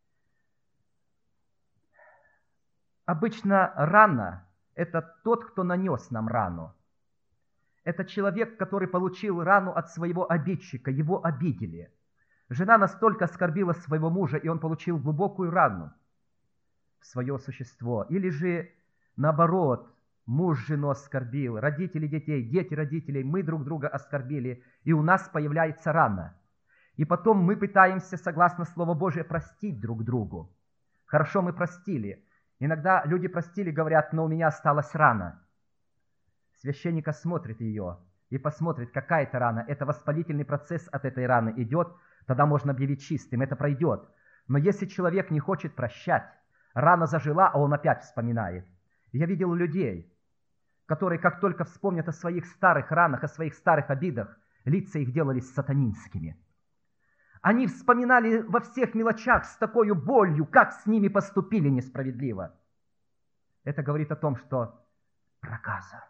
Обычно рана – это тот, кто нанес нам рану. Это человек, который получил рану от своего обидчика, его обидели. Жена настолько оскорбила своего мужа, и он получил глубокую рану в свое существо. Или же наоборот, муж жену оскорбил, родители детей, дети родителей, мы друг друга оскорбили, и у нас появляется рана. И потом мы пытаемся, согласно Слову Божие, простить друг другу. Хорошо, мы простили. Иногда люди простили, говорят, но у меня осталась рана. Священник осмотрит ее и посмотрит, какая это рана. Это воспалительный процесс от этой раны идет, тогда можно объявить чистым, это пройдет. Но если человек не хочет прощать, рана зажила, а он опять вспоминает. Я видел людей, которые, как только вспомнят о своих старых ранах, о своих старых обидах, лица их делались сатанинскими. Они вспоминали во всех мелочах с такой болью, как с ними поступили несправедливо. Это говорит о том, что проказа.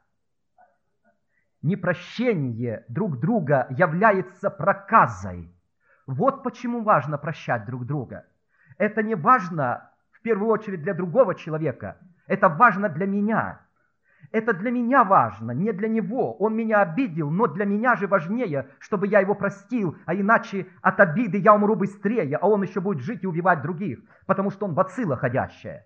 Непрощение друг друга является проказой. Вот почему важно прощать друг друга. Это не важно в первую очередь для другого человека, это важно для меня. Это для меня важно, не для него. Он меня обидел, но для меня же важнее, чтобы я его простил, а иначе от обиды я умру быстрее, а он еще будет жить и убивать других, потому что он бацилла ходящая.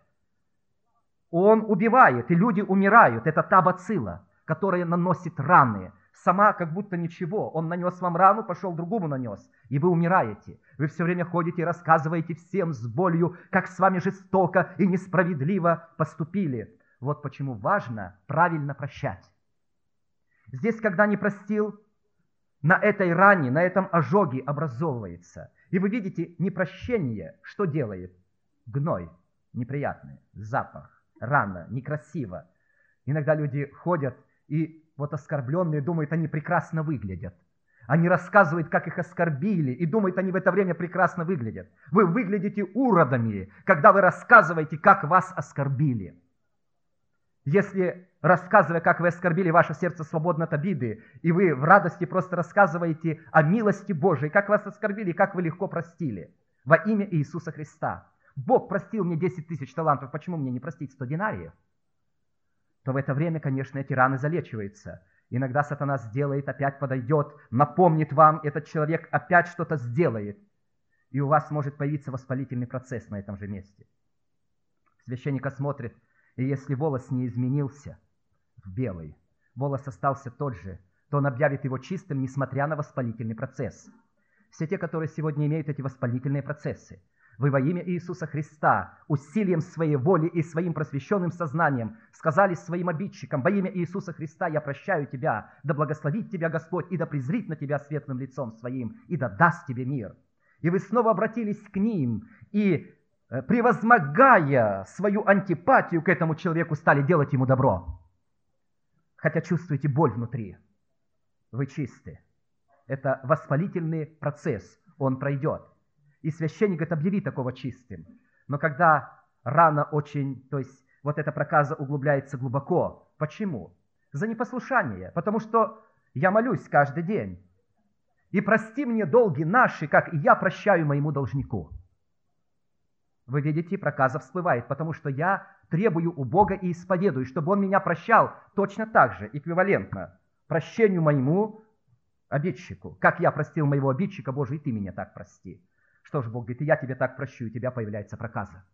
Он убивает, и люди умирают. Это та бацилла, которая наносит раны. Сама как будто ничего. Он нанес вам рану, пошел другому нанес, и вы умираете. Вы все время ходите и рассказываете всем с болью, как с вами жестоко и несправедливо поступили. Вот почему важно правильно прощать. Здесь, когда не простил, на этой ране, на этом ожоге образовывается. И вы видите, непрощение что делает? Гной, неприятный, запах, рана, некрасиво. Иногда люди ходят и вот оскорбленные думают, они прекрасно выглядят. Они рассказывают, как их оскорбили, и думают, они в это время прекрасно выглядят. Вы выглядите уродами, когда вы рассказываете, как вас оскорбили. Если, рассказывая, как вы оскорбили, ваше сердце свободно от обиды, и вы в радости просто рассказываете о милости Божией, как вас оскорбили, как вы легко простили, во имя Иисуса Христа. Бог простил мне десять тысяч талантов, почему мне не простить сто динариев? То в это время, конечно, эти раны залечиваются. Иногда сатана сделает, опять подойдет, напомнит вам, этот человек опять что-то сделает, и у вас может появиться воспалительный процесс на этом же месте. Священник осмотрит, и если волос не изменился в белый, волос остался тот же, то он объявит его чистым, несмотря на воспалительный процесс. Все те, которые сегодня имеют эти воспалительные процессы, вы во имя Иисуса Христа усилием своей воли и своим просвещенным сознанием сказали своим обидчикам: во имя Иисуса Христа я прощаю тебя, да благословит тебя Господь, и да презрит на тебя светлым лицом своим, и да даст тебе мир. И вы снова обратились к ним, и, превозмогая свою антипатию к этому человеку, стали делать ему добро. Хотя чувствуете боль внутри. Вы чисты. Это воспалительный процесс, он пройдет. И священник говорит: объяви такого чистым. Но когда рана очень, то есть вот эта проказа углубляется глубоко. Почему? За непослушание. Потому что я молюсь каждый день. И прости мне долги наши, как и я прощаю моему должнику. Вы видите, проказа всплывает, потому что я требую у Бога и исповедую, чтобы Он меня прощал точно так же, эквивалентно прощению моему обидчику. Как я простил моего обидчика, Боже, и ты меня так прости. Что ж, Бог говорит: и я тебе так прощу, и у тебя появляется проказа.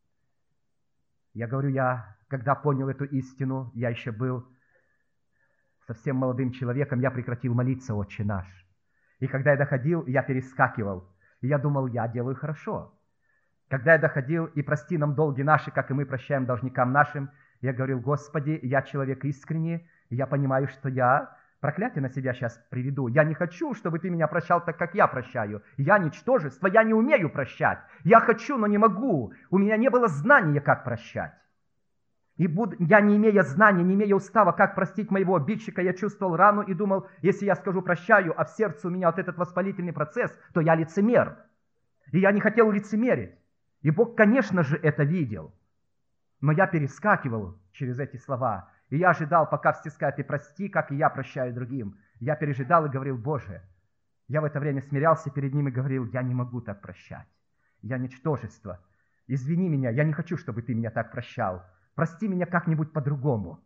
Я говорю, я, когда понял эту истину, я еще был совсем молодым человеком, я прекратил молиться «Отче наш». И когда я доходил, я перескакивал, и я думал, я делаю хорошо. Когда я доходил, и прости нам долги наши, как и мы прощаем должникам нашим, я говорил: Господи, я человек искренний, и я понимаю, что я проклятие на себя сейчас приведу. Я не хочу, чтобы ты меня прощал так, как я прощаю. Я ничтожество, я не умею прощать. Я хочу, но не могу. У меня не было знания, как прощать. И буд... я, не имея знания, не имея устава, как простить моего обидчика, я чувствовал рану и думал, если я скажу прощаю, а в сердце у меня вот этот воспалительный процесс, то я лицемер. И я не хотел лицемерить. И Бог, конечно же, это видел. Но я перескакивал через эти слова. И я ожидал, пока все скажут: и прости, как и я прощаю другим. Я пережидал и говорил: Боже, я в это время смирялся перед ним и говорил: я не могу так прощать. Я ничтожество. Извини меня, я не хочу, чтобы ты меня так прощал. Прости меня как-нибудь по-другому.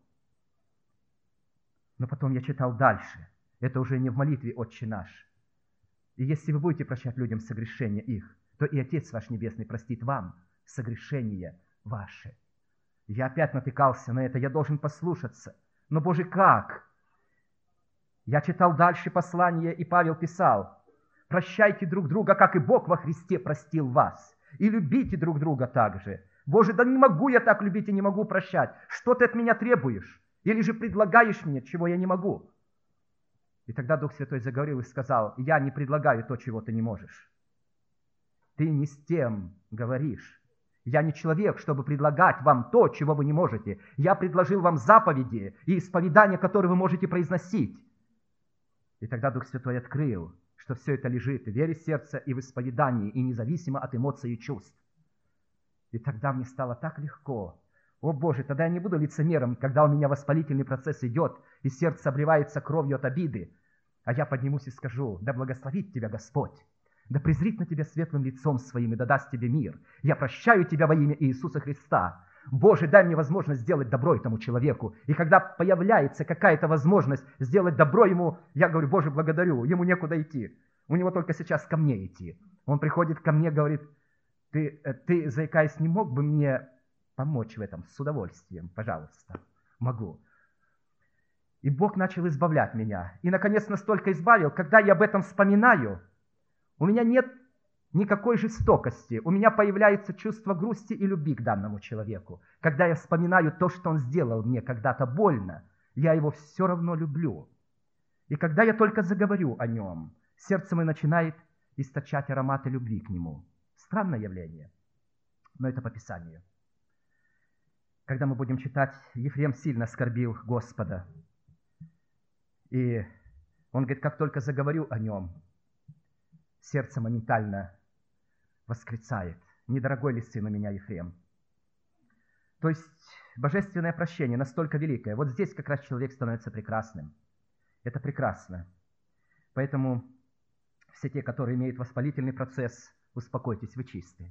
Но потом я читал дальше. Это уже не в молитве «Отче наш». И если вы будете прощать людям согрешения их, то и Отец ваш Небесный простит вам согрешения ваши. Я опять натыкался на это, я должен послушаться. Но, Боже, как? Я читал дальше послание, и Павел писал: прощайте друг друга, как и Бог во Христе простил вас. И любите друг друга также. Боже, да не могу я так любить и не могу прощать. Что ты от меня требуешь? Или же предлагаешь мне, чего я не могу? И тогда Дух Святой заговорил и сказал: я не предлагаю то, чего ты не можешь. Ты не с тем говоришь. Я не человек, чтобы предлагать вам то, чего вы не можете. Я предложил вам заповеди и исповедания, которые вы можете произносить. И тогда Дух Святой открыл, что все это лежит в вере сердца и в исповедании, и независимо от эмоций и чувств. И тогда мне стало так легко. О Боже, тогда я не буду лицемером, когда у меня воспалительный процесс идет, и сердце обливается кровью от обиды. А я поднимусь и скажу: да благословит тебя Господь, да презрит на тебя светлым лицом своим и да даст тебе мир. Я прощаю тебя во имя Иисуса Христа. Боже, дай мне возможность сделать добро этому человеку. И когда появляется какая-то возможность сделать добро ему, я говорю: Боже, благодарю, ему некуда идти. У него только сейчас ко мне идти. Он приходит ко мне, говорит: ты, ты, заикаясь, не мог бы мне помочь в этом? С удовольствием, пожалуйста. Могу. И Бог начал избавлять меня. И, наконец, настолько избавил, когда я об этом вспоминаю, у меня нет никакой жестокости. У меня появляется чувство грусти и любви к данному человеку. Когда я вспоминаю то, что он сделал мне когда-то больно, я его все равно люблю. И когда я только заговорю о нем, сердце мое начинает источать ароматы любви к нему. Странное явление, но это по Писанию. Когда мы будем читать, Ефрем сильно скорбил Господа. И он говорит: как только заговорю о нем, сердце моментально восклицает: недорогой ли сын у меня Ефрем? То есть божественное прощение настолько великое. Вот здесь как раз человек становится прекрасным. Это прекрасно. Поэтому все те, которые имеют воспалительный процесс, успокойтесь, вы чисты.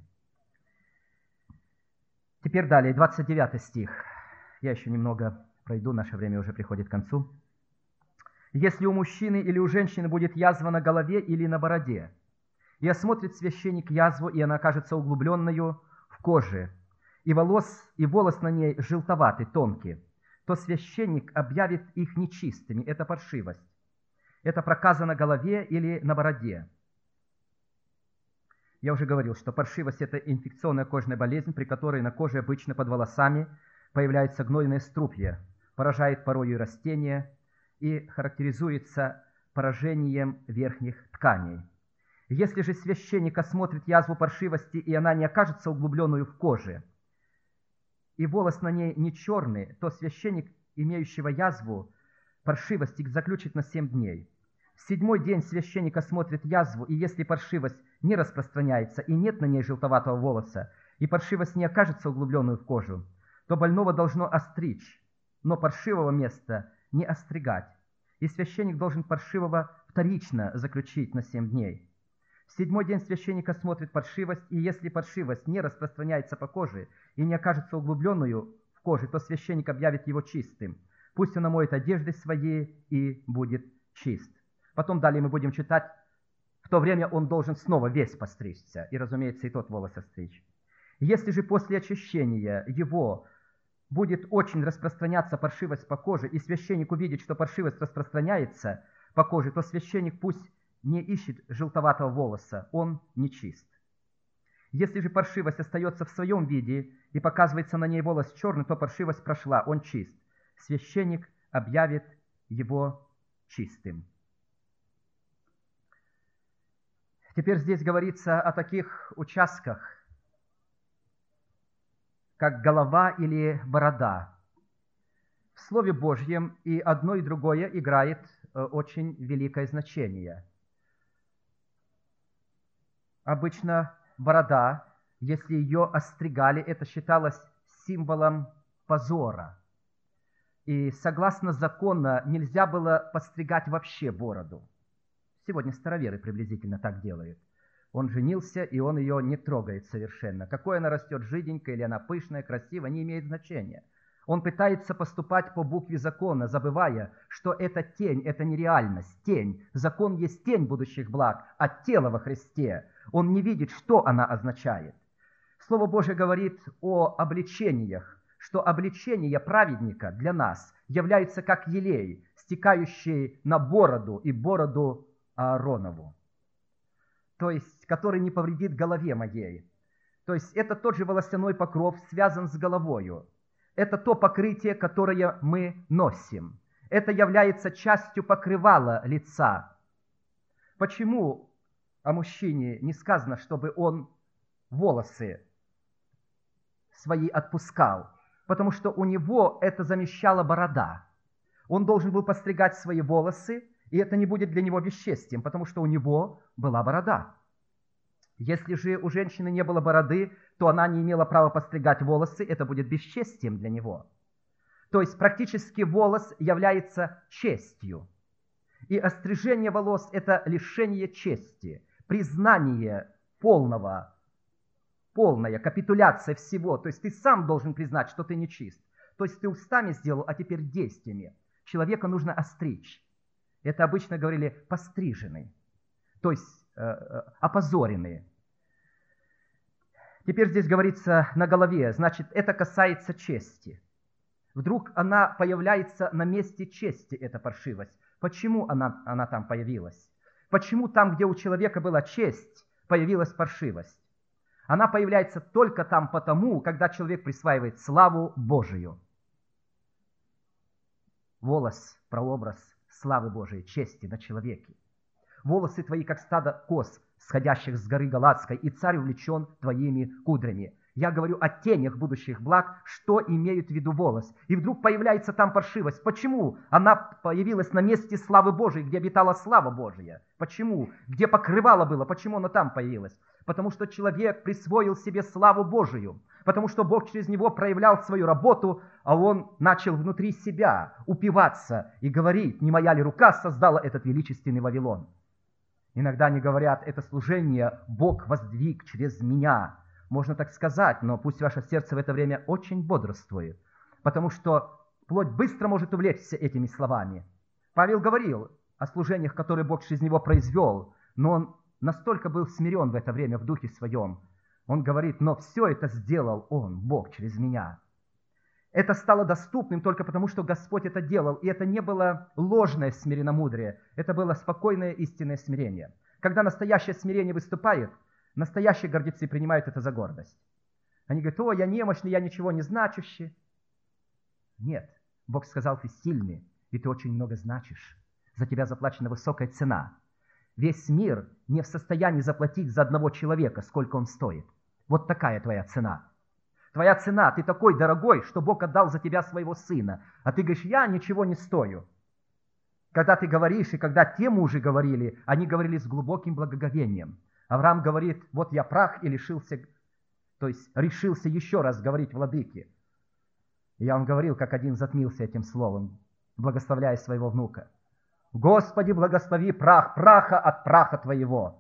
Теперь далее, двадцать девятый стих. Я еще немного пройду, наше время уже приходит к концу. «Если у мужчины или у женщины будет язва на голове или на бороде, и осмотрит священник язву, и она окажется углубленную в коже, и волос, и волос на ней желтоватый, тонкий, то священник объявит их нечистыми». Это паршивость. Это проказа на голове или на бороде. Я уже говорил, что паршивость – это инфекционная кожная болезнь, при которой на коже обычно под волосами появляются гнойные струпья, поражает порою и растения и характеризуется поражением верхних тканей. Если же священник осмотрит язву паршивости, и она не окажется углубленную в коже, и волос на ней не черный, то священник, имеющего язву паршивости, заключит на семь дней. В седьмой день священник осмотрит язву, и если паршивость не распространяется, и нет на ней желтоватого волоса, и паршивость не окажется углубленную в кожу, то больного должно остричь, но паршивого места не остригать, и священник должен паршивого вторично заключить на семь дней. В седьмой день священник осмотрит паршивость, и если паршивость не распространяется по коже и не окажется углубленную в коже, то священник объявит его чистым. Пусть он омоет одежды свои и будет чист. Потом далее мы будем читать: в то время он должен снова весь постричься, и, разумеется, и тот волос остричь. Если же после очищения его будет очень распространяться паршивость по коже, и священник увидит, что паршивость распространяется по коже, то священник пусть не ищет желтоватого волоса, он нечист. Если же паршивость остается в своем виде и показывается на ней волос черный, то паршивость прошла, он чист. Священник объявит его чистым. Теперь здесь говорится о таких участках, как голова или борода. В Слове Божьем и одно, и другое играет очень великое значение. Обычно борода, если ее остригали, это считалось символом позора. И согласно закону нельзя было подстригать вообще бороду. Сегодня староверы приблизительно так делают. Он женился, и он ее не трогает совершенно. Какой она растет, жиденькая или она пышная, красивая, не имеет значения. Он пытается поступать по букве закона, забывая, что это тень, это не реальность, тень. Закон есть тень будущих благ, а тело во Христе. Он не видит, что она означает. Слово Божие говорит о обличениях, что обличение праведника для нас является как елей, стекающий на бороду и бороду Ааронову, то есть, который не повредит голове моей. То есть, это тот же волосяной покров, связан с головою. Это то покрытие, которое мы носим. Это является частью покрывала лица. Почему о мужчине не сказано, чтобы он волосы свои отпускал, потому что у него это замещала борода. Он должен был постригать свои волосы, и это не будет для него бесчестием, потому что у него была борода. Если же у женщины не было бороды, то она не имела права постригать волосы, это будет бесчестием для него. То есть практически волос является честью. И острижение волос – это лишение чести, признание полного, полная капитуляция всего. То есть ты сам должен признать, что ты нечист. То есть ты устами сделал, а теперь действиями. Человека нужно остричь. Это обычно говорили постриженный, то есть э, э, опозоренный. Теперь здесь говорится на голове, значит, это касается чести. Вдруг она появляется на месте чести, эта паршивость. Почему она, она там появилась? Почему там, где у человека была честь, появилась паршивость? Она появляется только там потому, когда человек присваивает славу Божию. Волос, прообраз славы Божией, чести на человеке. Волосы твои, как стадо коз, сходящих с горы Галатской, и царь увлечен твоими кудрями. Я говорю о тенях будущих благ, что имеют в виду волос. И вдруг появляется там паршивость. Почему? Она появилась на месте славы Божией, где обитала слава Божия. Почему? Где покрывало было, почему она там появилась? Потому что человек присвоил себе славу Божию. Потому что Бог через него проявлял свою работу, а он начал внутри себя упиваться и говорить: не моя ли рука создала этот величественный Вавилон? Иногда они говорят: это служение Бог воздвиг через меня. Можно так сказать, но пусть ваше сердце в это время очень бодрствует, потому что плоть быстро может увлечься этими словами. Павел говорил о служениях, которые Бог через него произвел, но он настолько был смирен в это время в духе своем. Он говорит: но все это сделал Он, Бог, через меня. Это стало доступным только потому, что Господь это делал, и это не было ложное смиренномудрие, это было спокойное истинное смирение. Когда настоящее смирение выступает, настоящие гордецы принимают это за гордость. Они говорят: о, я немощный, я ничего не значущий. Нет, Бог сказал: ты сильный, и ты очень много значишь. За тебя заплачена высокая цена. Весь мир не в состоянии заплатить за одного человека, сколько он стоит. Вот такая твоя цена. Твоя цена, ты такой дорогой, что Бог отдал за тебя своего сына. А ты говоришь: я ничего не стою. Когда ты говоришь, и когда те мужи говорили, они говорили с глубоким благоговением. Авраам говорит: вот я прах и лишился, то есть решился еще раз говорить владыке. И я вам говорил, как один затмился этим словом, благословляя своего внука. Господи, благослови прах, праха от праха твоего.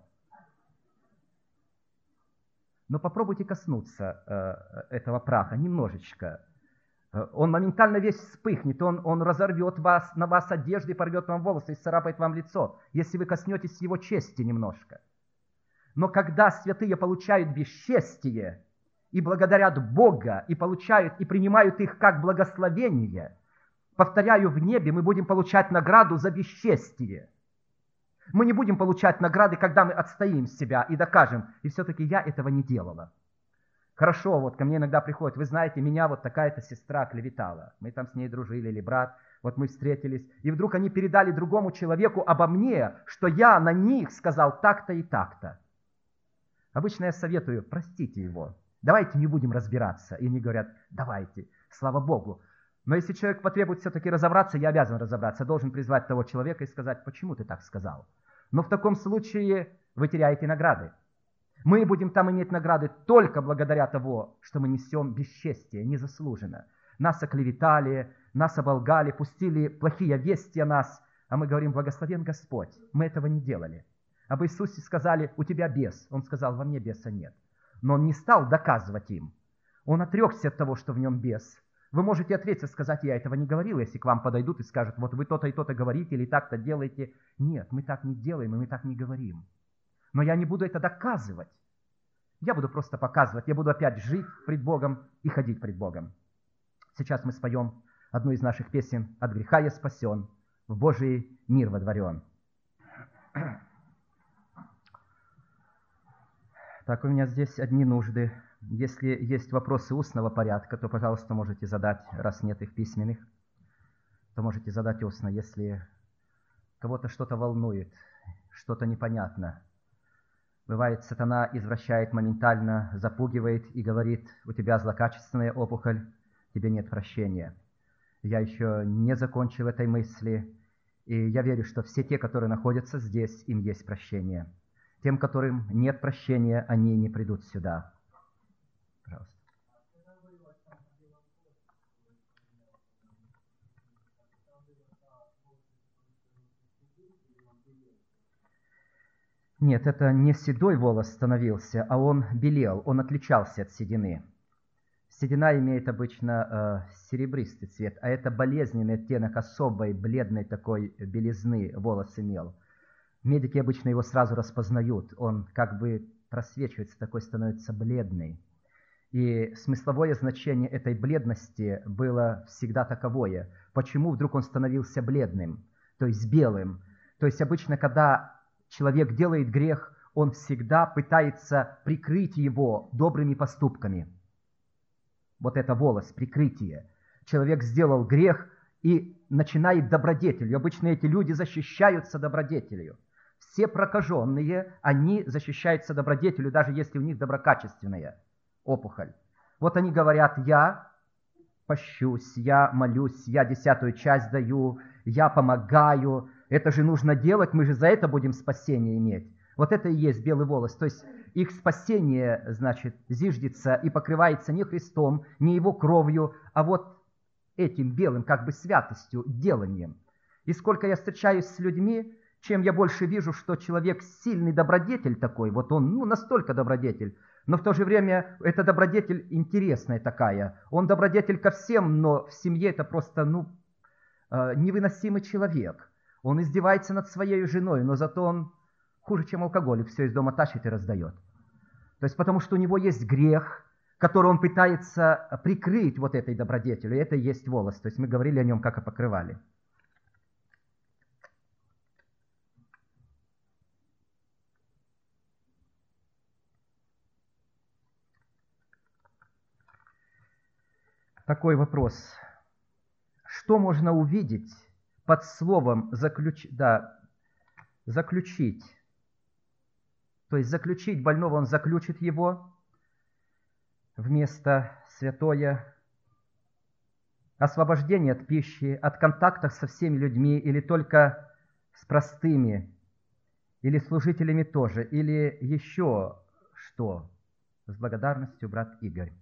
Но попробуйте коснуться э, этого праха немножечко. Он моментально весь вспыхнет, он, он разорвет вас, на вас одежды, порвет вам волосы и царапает вам лицо, если вы коснетесь его чести немножко. Но когда святые получают бесчестие и благодарят Бога, и получают, и принимают их как благословение, повторяю, в небе мы будем получать награду за бесчестие. Мы не будем получать награды, когда мы отстоим себя и докажем, и все-таки я этого не делала. Хорошо, вот ко мне иногда приходят: вы знаете, меня вот такая-то сестра клеветала. Мы там с ней дружили, или брат, вот мы встретились, и вдруг они передали другому человеку обо мне, что я на них сказал так-то и так-то. Обычно я советую: простите его, давайте не будем разбираться. И они говорят: давайте, слава Богу. Но если человек потребует все-таки разобраться, я обязан разобраться, должен призвать того человека и сказать: почему ты так сказал? Но в таком случае вы теряете награды. Мы будем там иметь награды только благодаря того, что мы несем бесчестие незаслуженно. Нас оклеветали, нас оболгали, пустили плохие вести о нас, а мы говорим: благословен Господь. Мы этого не делали. Об Иисусе сказали: у тебя бес. Он сказал: во мне беса нет. Но он не стал доказывать им. Он отрекся от того, что в нем бес. Вы можете отречься, сказать: я этого не говорил, если к вам подойдут и скажут: вот вы то-то и то-то говорите или так-то делаете. Нет, мы так не делаем и мы так не говорим. Но я не буду это доказывать. Я буду просто показывать. Я буду опять жить пред Богом и ходить пред Богом. Сейчас мы споем одну из наших песен: «От греха я спасен, в Божий мир водворен». Так, у меня здесь одни нужды. Если есть вопросы устного порядка, то, пожалуйста, можете задать, раз нет их письменных, то можете задать устно. Если кого-то что-то волнует, что-то непонятно, Бывает, сатана извращает моментально, запугивает и говорит: у тебя злокачественная опухоль, тебе нет прощения. Я еще не закончил этой мысли, и я верю, что все те, которые находятся здесь, им есть прощение. Тем, которым нет прощения, они не придут сюда. Пожалуйста. Нет, это не седой волос становился, а он белел, он отличался от седины. Седина имеет обычно э, серебристый цвет, а это болезненный оттенок особой бледной такой белизны волос имел. Медики обычно его сразу распознают, он как бы просвечивается, такой становится бледный. И смысловое значение этой бледности было всегда таковое. Почему вдруг он становился бледным, то есть белым? То есть обычно, когда человек делает грех, он всегда пытается прикрыть его добрыми поступками. Вот это волос, прикрытие. Человек сделал грех и начинает добродетелью. Обычно эти люди защищаются добродетелью. Все прокаженные, они защищаются добродетелью, даже если у них доброкачественная опухоль. Вот они говорят: я пощусь, я молюсь, я десятую часть даю, я помогаю. Это же нужно делать, мы же за это будем спасение иметь. Вот это и есть белый волос. То есть их спасение, значит, зиждется и покрывается не Христом, не Его кровью, а вот этим белым, как бы святостью, деланием. И сколько я встречаюсь с людьми, чем я больше вижу, что человек сильный добродетель такой, вот он, ну, настолько добродетель, но в то же время эта добродетель интересная такая. Он добродетель ко всем, но в семье это просто, ну, невыносимый человек. Он издевается над своей женой, но зато он хуже, чем алкоголик, все из дома тащит и раздает. То есть потому что у него есть грех, который он пытается прикрыть вот этой добродетелью, и это и есть волос. То есть мы говорили о нем как о покрывале. Такой вопрос. Что можно увидеть под словом заключ... да, заключить? То есть заключить больного, он заключит его вместо святое. Освобождение от пищи, от контактов со всеми людьми или только с простыми, или служителями тоже, или еще что? С благодарностью, брат Игорь.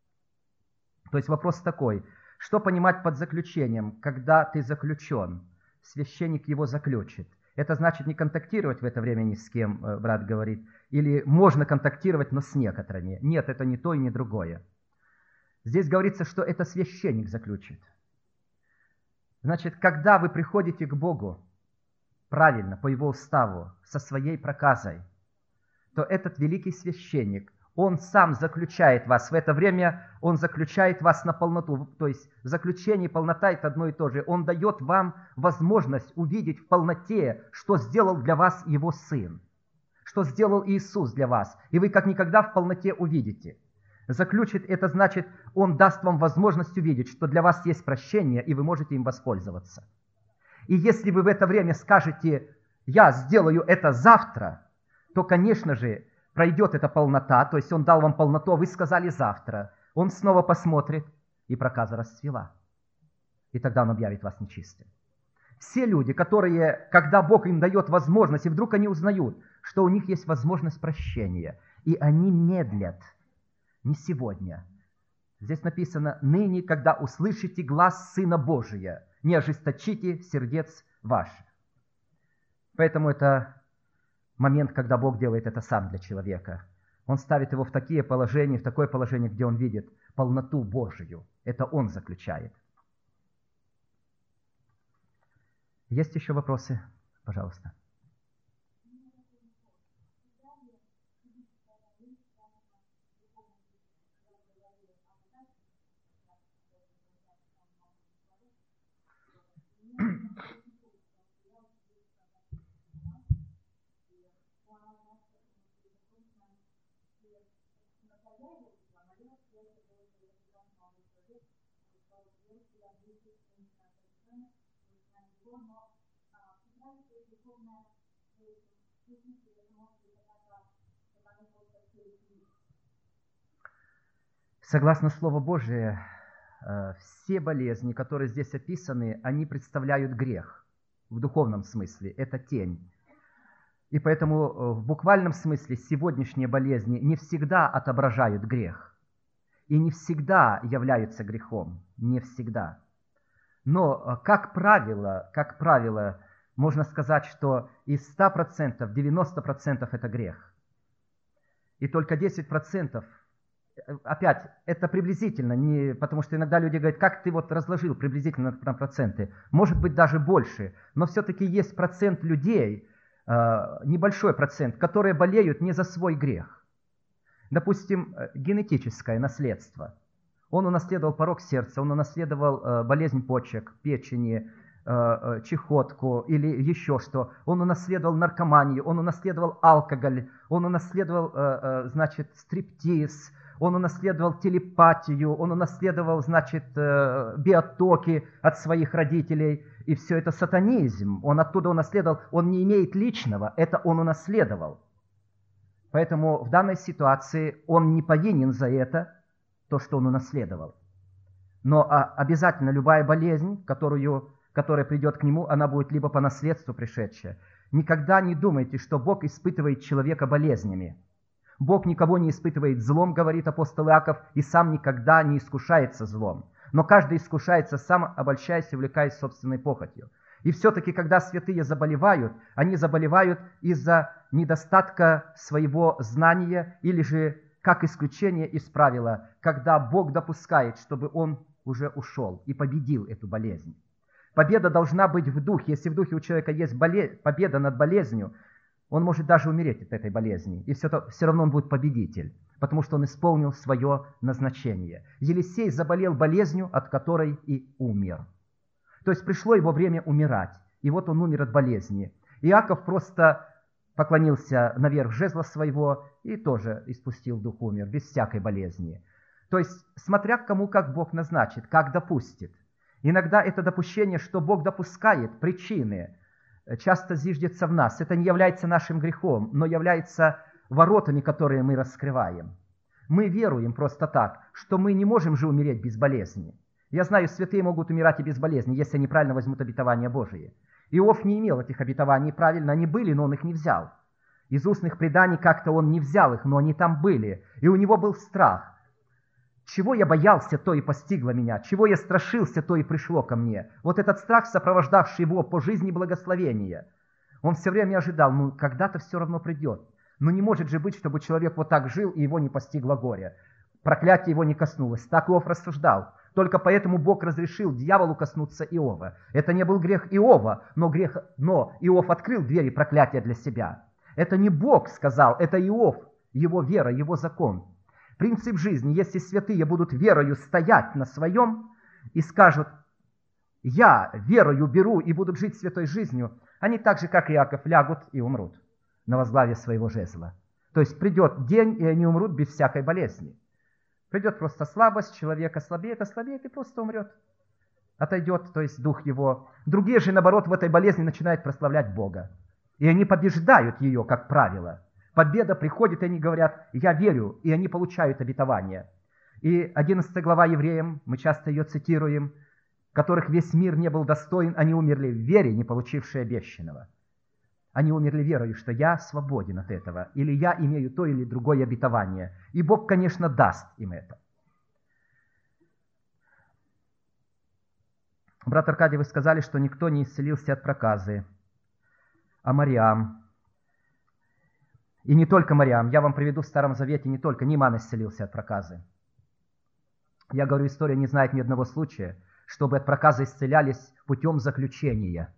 То есть вопрос такой: что понимать под заключением, когда ты заключен? Священник его заключит. Это значит не контактировать в это время ни с кем, брат говорит, или можно контактировать, но с некоторыми. Нет, это не то и не другое. Здесь говорится, что это священник заключит. Значит, когда вы приходите к Богу правильно, по Его уставу, со своей проказой, то этот великий священник, он сам заключает вас. В это время он заключает вас на полноту. То есть заключение и полнота – это одно и то же. Он дает вам возможность увидеть в полноте, что сделал для вас Его Сын, что сделал Иисус для вас. И вы как никогда в полноте увидите. Заключит – это значит, Он даст вам возможность увидеть, что для вас есть прощение, и вы можете им воспользоваться. И если вы в это время скажете: «Я сделаю это завтра», то, конечно же, пройдет эта полнота, то есть Он дал вам полноту, а вы сказали завтра. Он снова посмотрит, и проказа расцвела. И тогда Он объявит вас нечистым. Все люди, которые, когда Бог им дает возможность, и вдруг они узнают, что у них есть возможность прощения, и они медлят, не сегодня. Здесь написано: «Ныне, когда услышите глас Сына Божия, не ожесточите сердец ваших». Поэтому это момент, когда Бог делает это сам для человека. Он ставит его в такие положения, в такое положение, где он видит полноту Божию. Это Он заключает. Есть еще вопросы? Пожалуйста. Согласно Слову Божие, все болезни, которые здесь описаны, они представляют грех в духовном смысле. Это тень. И поэтому в буквальном смысле сегодняшние болезни не всегда отображают грех. И не всегда являются грехом. Не всегда. Но, как правило, как правило, можно сказать, что из ста процентов девяносто процентов это грех. И только десять процентов, опять, это приблизительно, не, потому что иногда люди говорят, как ты вот разложил приблизительно на проценты. Может быть, даже больше. Но все-таки есть процент людей, небольшой процент, которые болеют не за свой грех. Допустим, генетическое наследство. Он унаследовал порок сердца, он унаследовал болезнь почек, печени, чехотку или еще что. Он унаследовал наркоманию, он унаследовал алкоголь, он унаследовал, значит, стриптиз, он унаследовал телепатию, он унаследовал, значит, биотоки от своих родителей. И все это сатанизм. Он оттуда унаследовал, он не имеет личного, это он унаследовал. Поэтому в данной ситуации он не повинен за это, то, что он унаследовал. Но обязательно любая болезнь, которую, которая придет к нему, она будет либо по наследству пришедшая. Никогда не думайте, что Бог испытывает человека болезнями. Бог никого не испытывает злом, говорит апостол Иаков, и сам никогда не искушается злом. Но каждый искушается сам, обольщаясь и увлекаясь собственной похотью. И все-таки, когда святые заболевают, они заболевают из-за недостатка своего знания или же, как исключение из правила, когда Бог допускает, чтобы он уже ушел и победил эту болезнь. Победа должна быть в духе. Если в духе у человека есть боле... победа над болезнью, он может даже умереть от этой болезни, и все, то, все равно он будет победитель, потому что он исполнил свое назначение. Елисей заболел болезнью, от которой и умер. То есть пришло его время умирать, и вот он умер от болезни. Иаков просто поклонился наверх жезла своего и тоже испустил дух, умер, без всякой болезни. То есть, смотря кому как Бог назначит, как допустит. Иногда это допущение, что Бог допускает причины, часто зиждется в нас. Это не является нашим грехом, но является воротами, которые мы раскрываем. Мы веруем просто так, что мы не можем же умереть без болезни. Я знаю, святые могут умирать и без болезни, если они правильно возьмут обетования Божие. Иов не имел этих обетований правильно, они были, но он их не взял. Из устных преданий как-то он не взял их, но они там были. И у него был страх. Чего я боялся, то и постигло меня. Чего я страшился, то и пришло ко мне. Вот этот страх, сопровождавший его по жизни благословения. Он все время ожидал, ну, когда-то все равно придет. Но не может же быть, чтобы человек вот так жил, и его не постигло горе. Проклятие его не коснулось. Так Иов рассуждал. Только поэтому Бог разрешил дьяволу коснуться Иова. Это не был грех Иова, но, грех, но Иов открыл двери проклятия для себя. Это не Бог сказал, это Иов, его вера, его закон. Принцип жизни, если святые будут верою стоять на своем и скажут, я верою беру и буду жить святой жизнью, они так же, как Иаков, лягут и умрут на возглаве своего жезла. То есть придет день, и они умрут без всякой болезни. Придет просто слабость, человек ослабеет, ослабеет и просто умрет. Отойдет, то есть дух его. Другие же, наоборот, в этой болезни начинают прославлять Бога. И они побеждают ее, как правило. Победа приходит, и они говорят, я верю, и они получают обетование. И одиннадцатая глава Евреям, мы часто ее цитируем, которых весь мир не был достоин, они умерли в вере, не получившие обещанного. Они умерли верою, что я свободен от этого, или я имею то или другое обетование. И Бог, конечно, даст им это. Брат Аркадий, вы сказали, что никто не исцелился от проказы. А Мариам? И не только Мариам. Я вам приведу в Старом Завете, не только Ниман исцелился от проказы. Я говорю, история не знает ни одного случая, чтобы от проказы исцелялись путем заключения.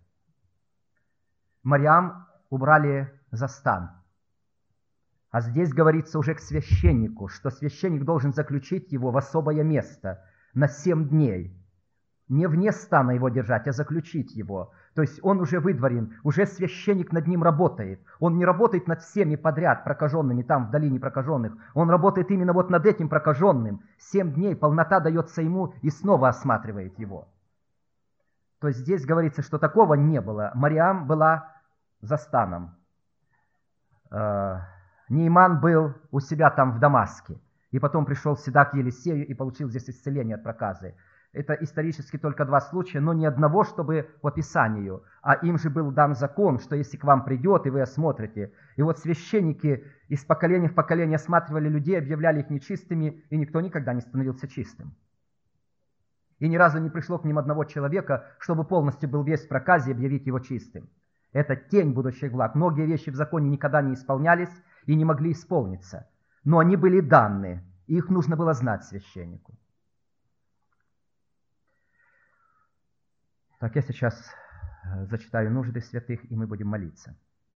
Мариам убрали за стан. А здесь говорится уже к священнику, что священник должен заключить его в особое место на семь дней. Не вне стана его держать, а заключить его. То есть он уже выдворен, уже священник над ним работает. Он не работает над всеми подряд прокаженными, там в долине прокаженных. Он работает именно вот над этим прокаженным. Семь дней полнота дается ему и снова осматривает его. То есть здесь говорится, что такого не было. Мариам была за станом. Нейман был у себя там в Дамаске, и потом пришел сюда к Елисею и получил здесь исцеление от проказы. Это исторически только два случая, но ни одного, чтобы по Писанию. А им же был дан закон, что если к вам придет, и вы осмотрите. И вот священники из поколения в поколение осматривали людей, объявляли их нечистыми, и никто никогда не становился чистым. И ни разу не пришло к ним одного человека, чтобы полностью был весь в проказе и объявить его чистым. Это тень будущих благ. Многие вещи в законе никогда не исполнялись и не могли исполниться. Но они были даны, и их нужно было знать священнику. Так, я сейчас зачитаю нужды святых, и мы будем молиться.